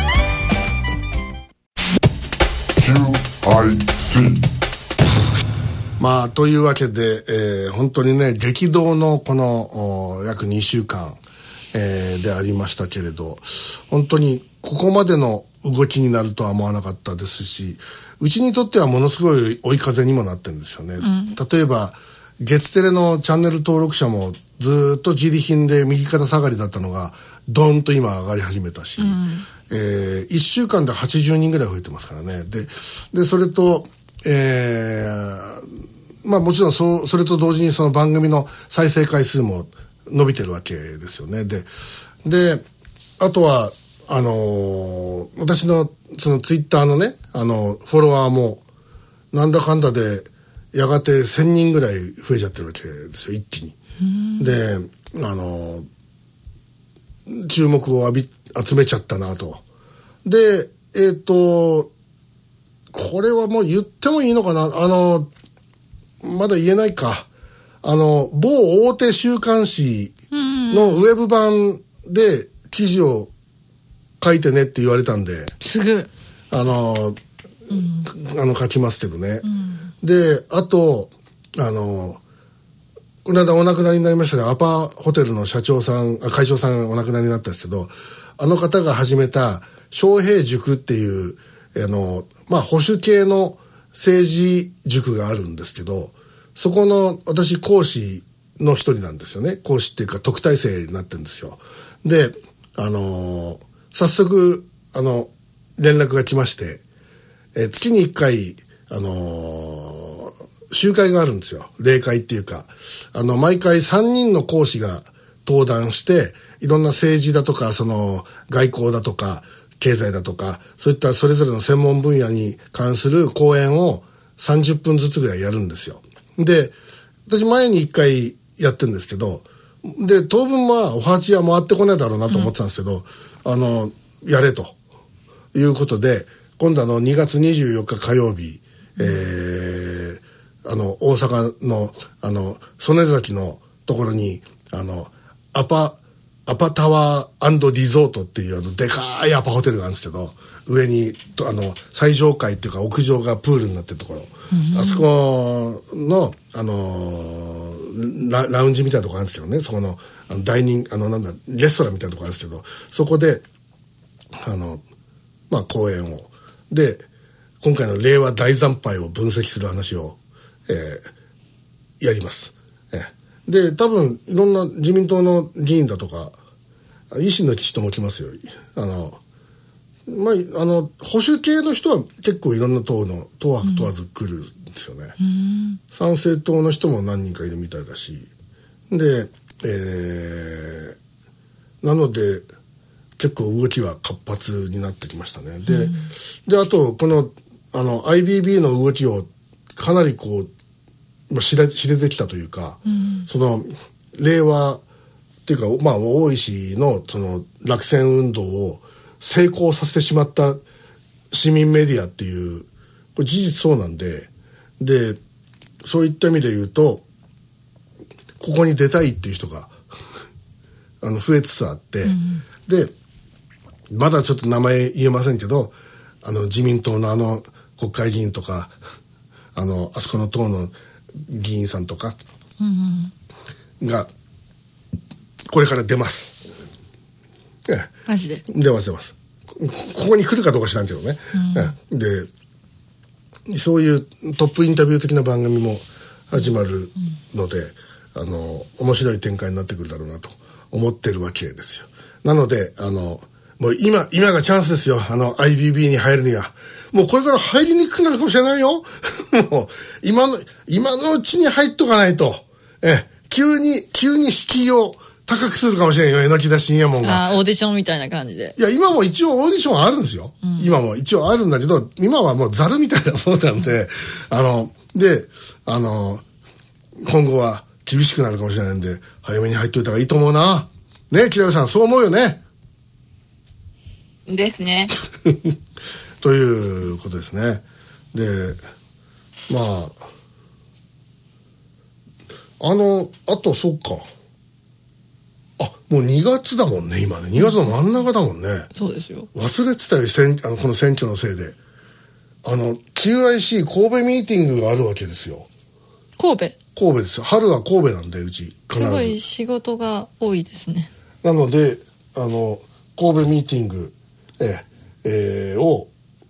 というわけで、本当にね、激動のこの約2週間、でありましたけれど、本当にここまでの動きになるとは思わなかったですし、うちにとってはものすごい追い風にもなってるんですよね。例えば月テレのチャンネル登録者もずっと自利品で右肩下がりだったのがドンと今上がり始めたし、1週間で80人ぐらい増えてますからね。でそれと、もちろんそれと同時にその番組の再生回数も伸びてるわけですよね。であとは私のそのツイッターのねフォロワーもなんだかんだでやがて1000人ぐらい増えちゃってるわけですよ、一気に。で注目を集めちゃったなと。でこれはもう言ってもいいのかな、まだ言えないか。某大手週刊誌のウェブ版で記事を書いてねって言われたんで、 すぐ書きますけどね。であとこの間お亡くなりになりましたね、アパホテルの会長さんお亡くなりになったんですけど、あの方が始めた昌平塾っていう保守系の政治塾があるんですけど、そこの私講師の一人なんですよね。講師っていうか特待生になってるんですよ。で早速連絡が来まして、月に1回集会があるんですよ。例会っていうか毎回3人の講師が登壇して、いろんな政治だとかその外交だとか経済だとかそういったそれぞれの専門分野に関する講演を30分ずつぐらいやるんですよ。で私前に1回やってるんですけど、で当分お鉢は回ってこないだろうなと思ってたんですけど、やれということで、今度2月24日火曜日、大阪の曽根崎のところにアパタワー&リゾートっていうでかいアパホテルがあるんですけど、上に最上階っていうか屋上がプールになってるところ、あそこのラウンジみたいなところあるんですよね。そこのダイニングレストランみたいなところあるんですけど、そこでまあ講演をで今回の令和大惨敗を分析する話を、やります。で多分いろんな自民党の議員だとか維新の人も来ますよ。まあ、保守系の人は結構いろんな党は問わず来るんですよね。参政党の人も何人かいるみたいだしで、なので結構動きは活発になってきましたね。であとこのIBB の動きをかなりこう知れてきたというか、その令和っていうか、まあ、大石のその落選運動を成功させてしまった市民メディアっていうこれ事実そうなんでそういった意味で言うとここに出たいっていう人が増えつつあって、でまだちょっと名前言えませんけど自民党の国会議員とかあそこの党の議員さんとかがこれから出ます。 マジで出ますここに来るかどうか知らんけどね、でそういうトップインタビュー的な番組も始まるので、面白い展開になってくるだろうなと思ってるわけですよ。なのでもう今がチャンスですよ。IBB に入るにはもうこれから入りにくくなるかもしれないよもう今のうちに入っとかないと急に敷居を高くするかもしれんよ。榎田信也門がオーディションみたいな感じで。 いや今も一応オーディションあるんですよ、今も一応あるんだけど今はもうザルみたいなものなんで今後は厳しくなるかもしれないんで早めに入っといた方がいいと思うな。ね、キラヨさんそう思うよね。 ですねということですね。でまああとそっかもう2月だもんね今ね。2月の真ん中だもんね。 そうですよ。 忘れてたよこの選挙のせいでQIC 神戸ミーティングがあるわけですよ。 神戸ですよ。春は神戸なんでうち必ずすごい仕事が多いですね。 なので神戸ミーティングを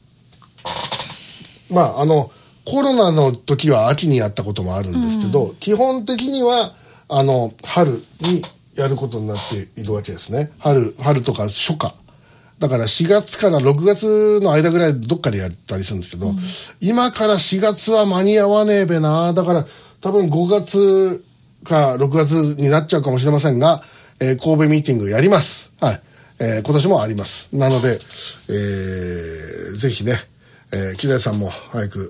まあコロナの時は秋にやったこともあるんですけど、基本的には春にやることになっているわけですね。春とか初夏だから4月から6月の間ぐらいどっかでやったりするんですけど、今から4月は間に合わねえべな。だから多分5月か6月になっちゃうかもしれませんが、神戸ミーティングやります。はい。今年もあります。なので、ぜひね、木田さんも早く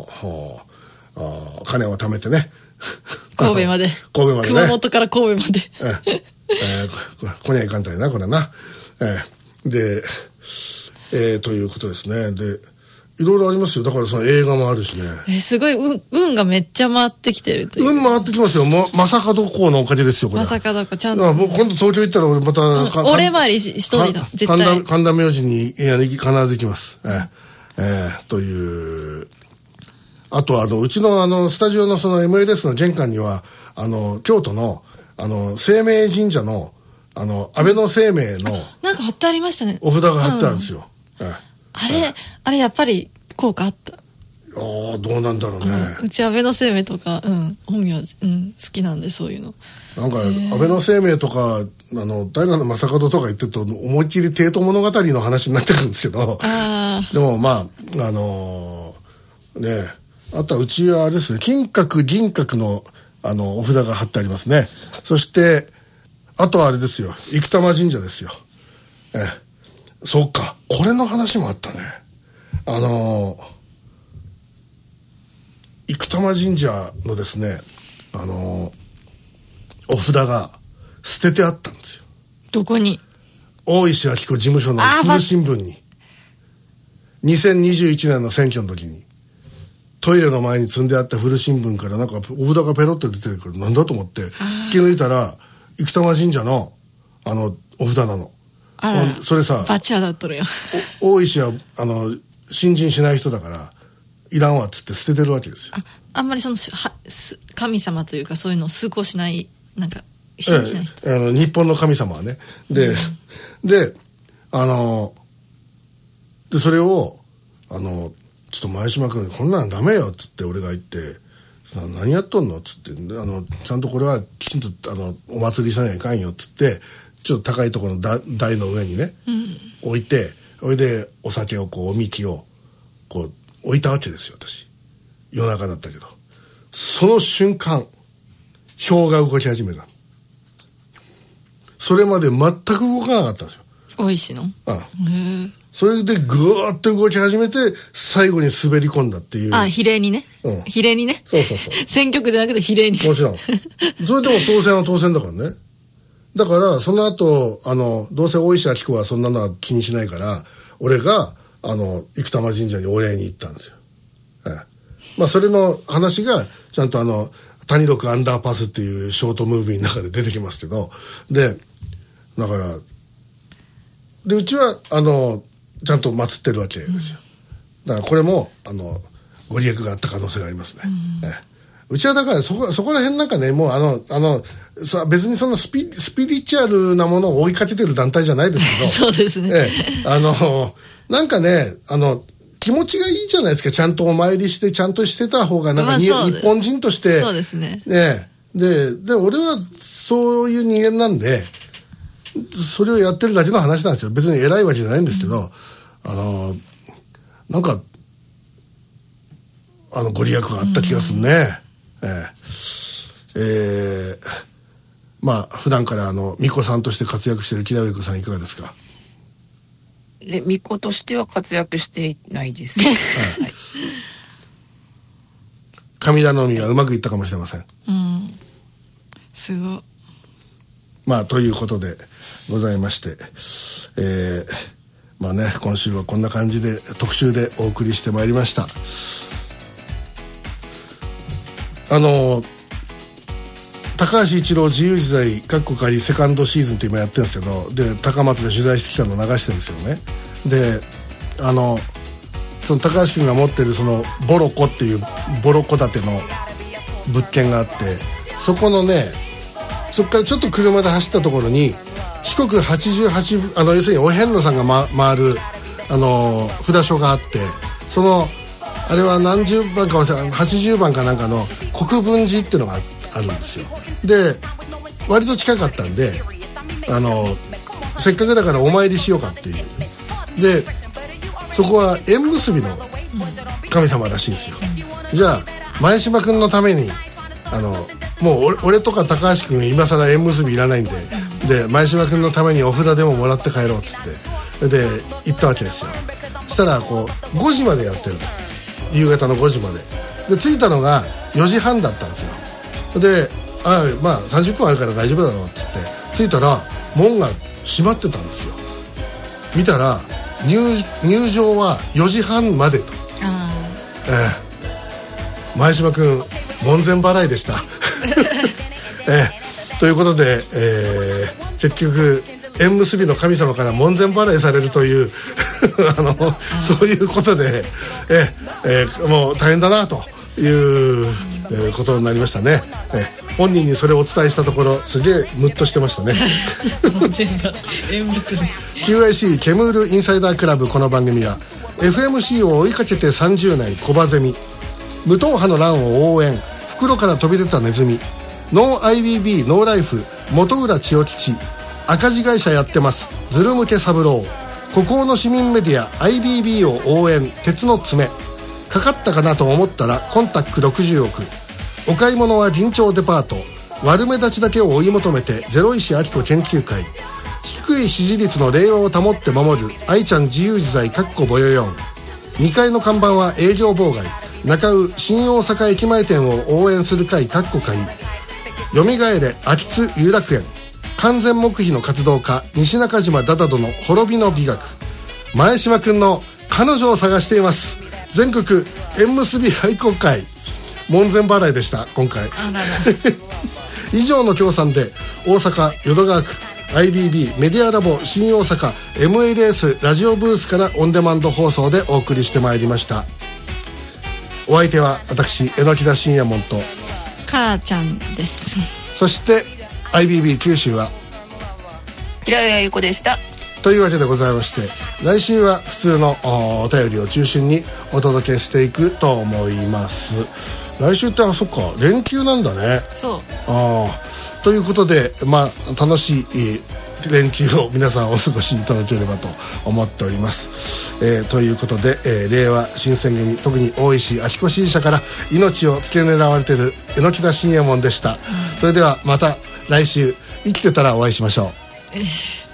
金を貯めてね神戸までね熊本から神戸までこにはいかんたいなこれな。で、ということですね。でいろいろありますよ。だからその映画もあるしね。 すごい運がめっちゃ回ってきてるという。 運回ってきますよ。正門公のおかげですよこれ。 正門公ちゃんと。 もう今度東京行ったら俺また、 お礼参りしといた絶対。 神田明神に必ず行きます。という。あとうちのスタジオのその MLS の玄関には京都の生命神社の安倍の生命のなんか貼ってありましたね。 お札が貼ってあるんですよ。 あれやっぱり効果あった。 どうなんだろうね。 うち安倍の生命とか本名好きなんでそういうの。 なんか安倍の生命とか平将門とか言ってると思いっきり帝都物語の話になってくるんですけど。でもまあねあとはうちはあれですね金閣銀閣のお札が貼ってありますね。そしてあとはあれですよ生玉神社ですよ。そうかこれの話もあったね。生玉神社のですねお札が捨ててあったんですよ。 どこに？ 大石晃子事務所の古新聞に2021年の選挙の時にトイレの前に積んであった古新聞からなんかお札がペロッと出てるからなんだと思って引き抜いたら生玉神社のお札なの。それさバチ当たっとるよ。 大石は信心しない人だからいらんわっつって捨ててるわけですよ。 あんまり神様というかそういうのを崇高しないなんか信じない人、 日本の神様はね。ででそれをちょっと前島君こんなのダメよっつって俺が言って何やっとんのっつってちゃんとこれはきちんとお祭りしないかんよっつってちょっと高いところの台の上にね、置いてそれでお酒をおみきを置いたわけですよ。私夜中だったけどその瞬間氷が動き始めた。それまで全く動かなかったんですよ。 おいしいの？ それでぐーっと動き始めて最後に滑り込んだっていう。 比例にね、比例にね。 そう選挙区じゃなくて比例に。 もちろんそれでも当選は当選だからね。だからその後どうせ大石晃子はそんなのは気にしないから俺が生玉神社にお礼に行ったんですよ。まあそれの話がちゃんと谷六アンダーパスっていうショートムービーの中で出てきますけど、でだからでうちはちゃんと祀ってるわけですよ。だからこれもご利益があった可能性がありますね。うちはだからそこら辺なんかねもう別にそんなスピリチュアルなものを追いかけてる団体じゃないですけどそうですね、 なんかね気持ちがいいじゃないですか。ちゃんとお参りしてちゃんとしてた方がなんか、日本人としてそうですね。 で俺はそういう人間なんでそれをやってるだけの話なんですよ。別に偉いわけじゃないんですけど、なんかご利益があった気がするね。まあ普段から巫女さんとして活躍している木田上子さんいかがですか？ 巫女としては活躍していないです。はい、 神頼みがうまくいったかもしれません。 すごい。 まあということでございまして、まあね今週はこんな感じで特集でお送りしてまいりました。高橋一郎自由自在かっこ仮セカンドシーズンって今やってるんですけど、で高松で取材してきたのを流してるんですよね。でその高橋君が持ってるそのボロコっていうボロ戸建ての物件があって、そこのねそこからちょっと車で走ったところに四国88要するにお遍路さんが、回る札所があって、そのあれは何十番か忘れ80番かなんかの国分寺っていうのがあるんですよ。で割と近かったんでせっかくだからお参りしようかっていうで、そこは縁結びの神様らしいんですよ。じゃあ前島君のためにもう俺とか高橋君今更縁結びいらないんで、前島君のためにお札でももらって帰ろうっつってで行ったわけですよ。そしたら5時までやってる、夕方の5時までで着いたのが4時半だったんですよ。でまあ30分あるから大丈夫だろうっつって着いたら門が閉まってたんですよ。見たら入場は4時半までと。前島君門前払いでした、ということで、結局縁結びの神様から門前払いされるというそういうことで、もう大変だなという、ことになりましたね。本人にそれをお伝えしたところすげえムッとしてましたね。QIC ケムールインサイダークラブ。この番組は FMC を追いかけて30年コバゼミ、無党派の乱を応援、袋から飛び出たネズミ、ノー IBB ノーライフ元浦千代吉、赤字会社やってますズル向け三郎、孤高の市民メディア IBB を応援鉄の爪、かかったかなと思ったらコンタック60億、お買い物は銀町デパート、悪目立ちだけを追い求めてゼロ石明子研究会、低い支持率の令和を保って守る愛ちゃん自由自在かっこぼよよん、2階の看板は営業妨害、中尾新大阪駅前店を応援する会かっこ会、よみがえれ秋津有楽園、完全黙秘の活動家西中島ダダドの滅びの美学、前島くんの彼女を探しています。全国縁結び愛好会、門前払いでした今回。以上の協賛で大阪淀川区 IBB メディアラボ新大阪 MLS ラジオブースからオンデマンド放送でお送りしてまいりました。お相手は私榎田信也門と母ちゃんです。 そして IBB 九州は平上由子でした。 というわけでございまして、 来週は普通のお便りを中心にお届けしていくと思います。来週ってそっか連休なんだね。 そうということで、楽しい連休を皆さんお過ごしいただければと思っております。ということで、令和新選組特に大石秋子支持者から命を付け狙われている榎田信也門でした。それではまた来週生きてたらお会いしましょう。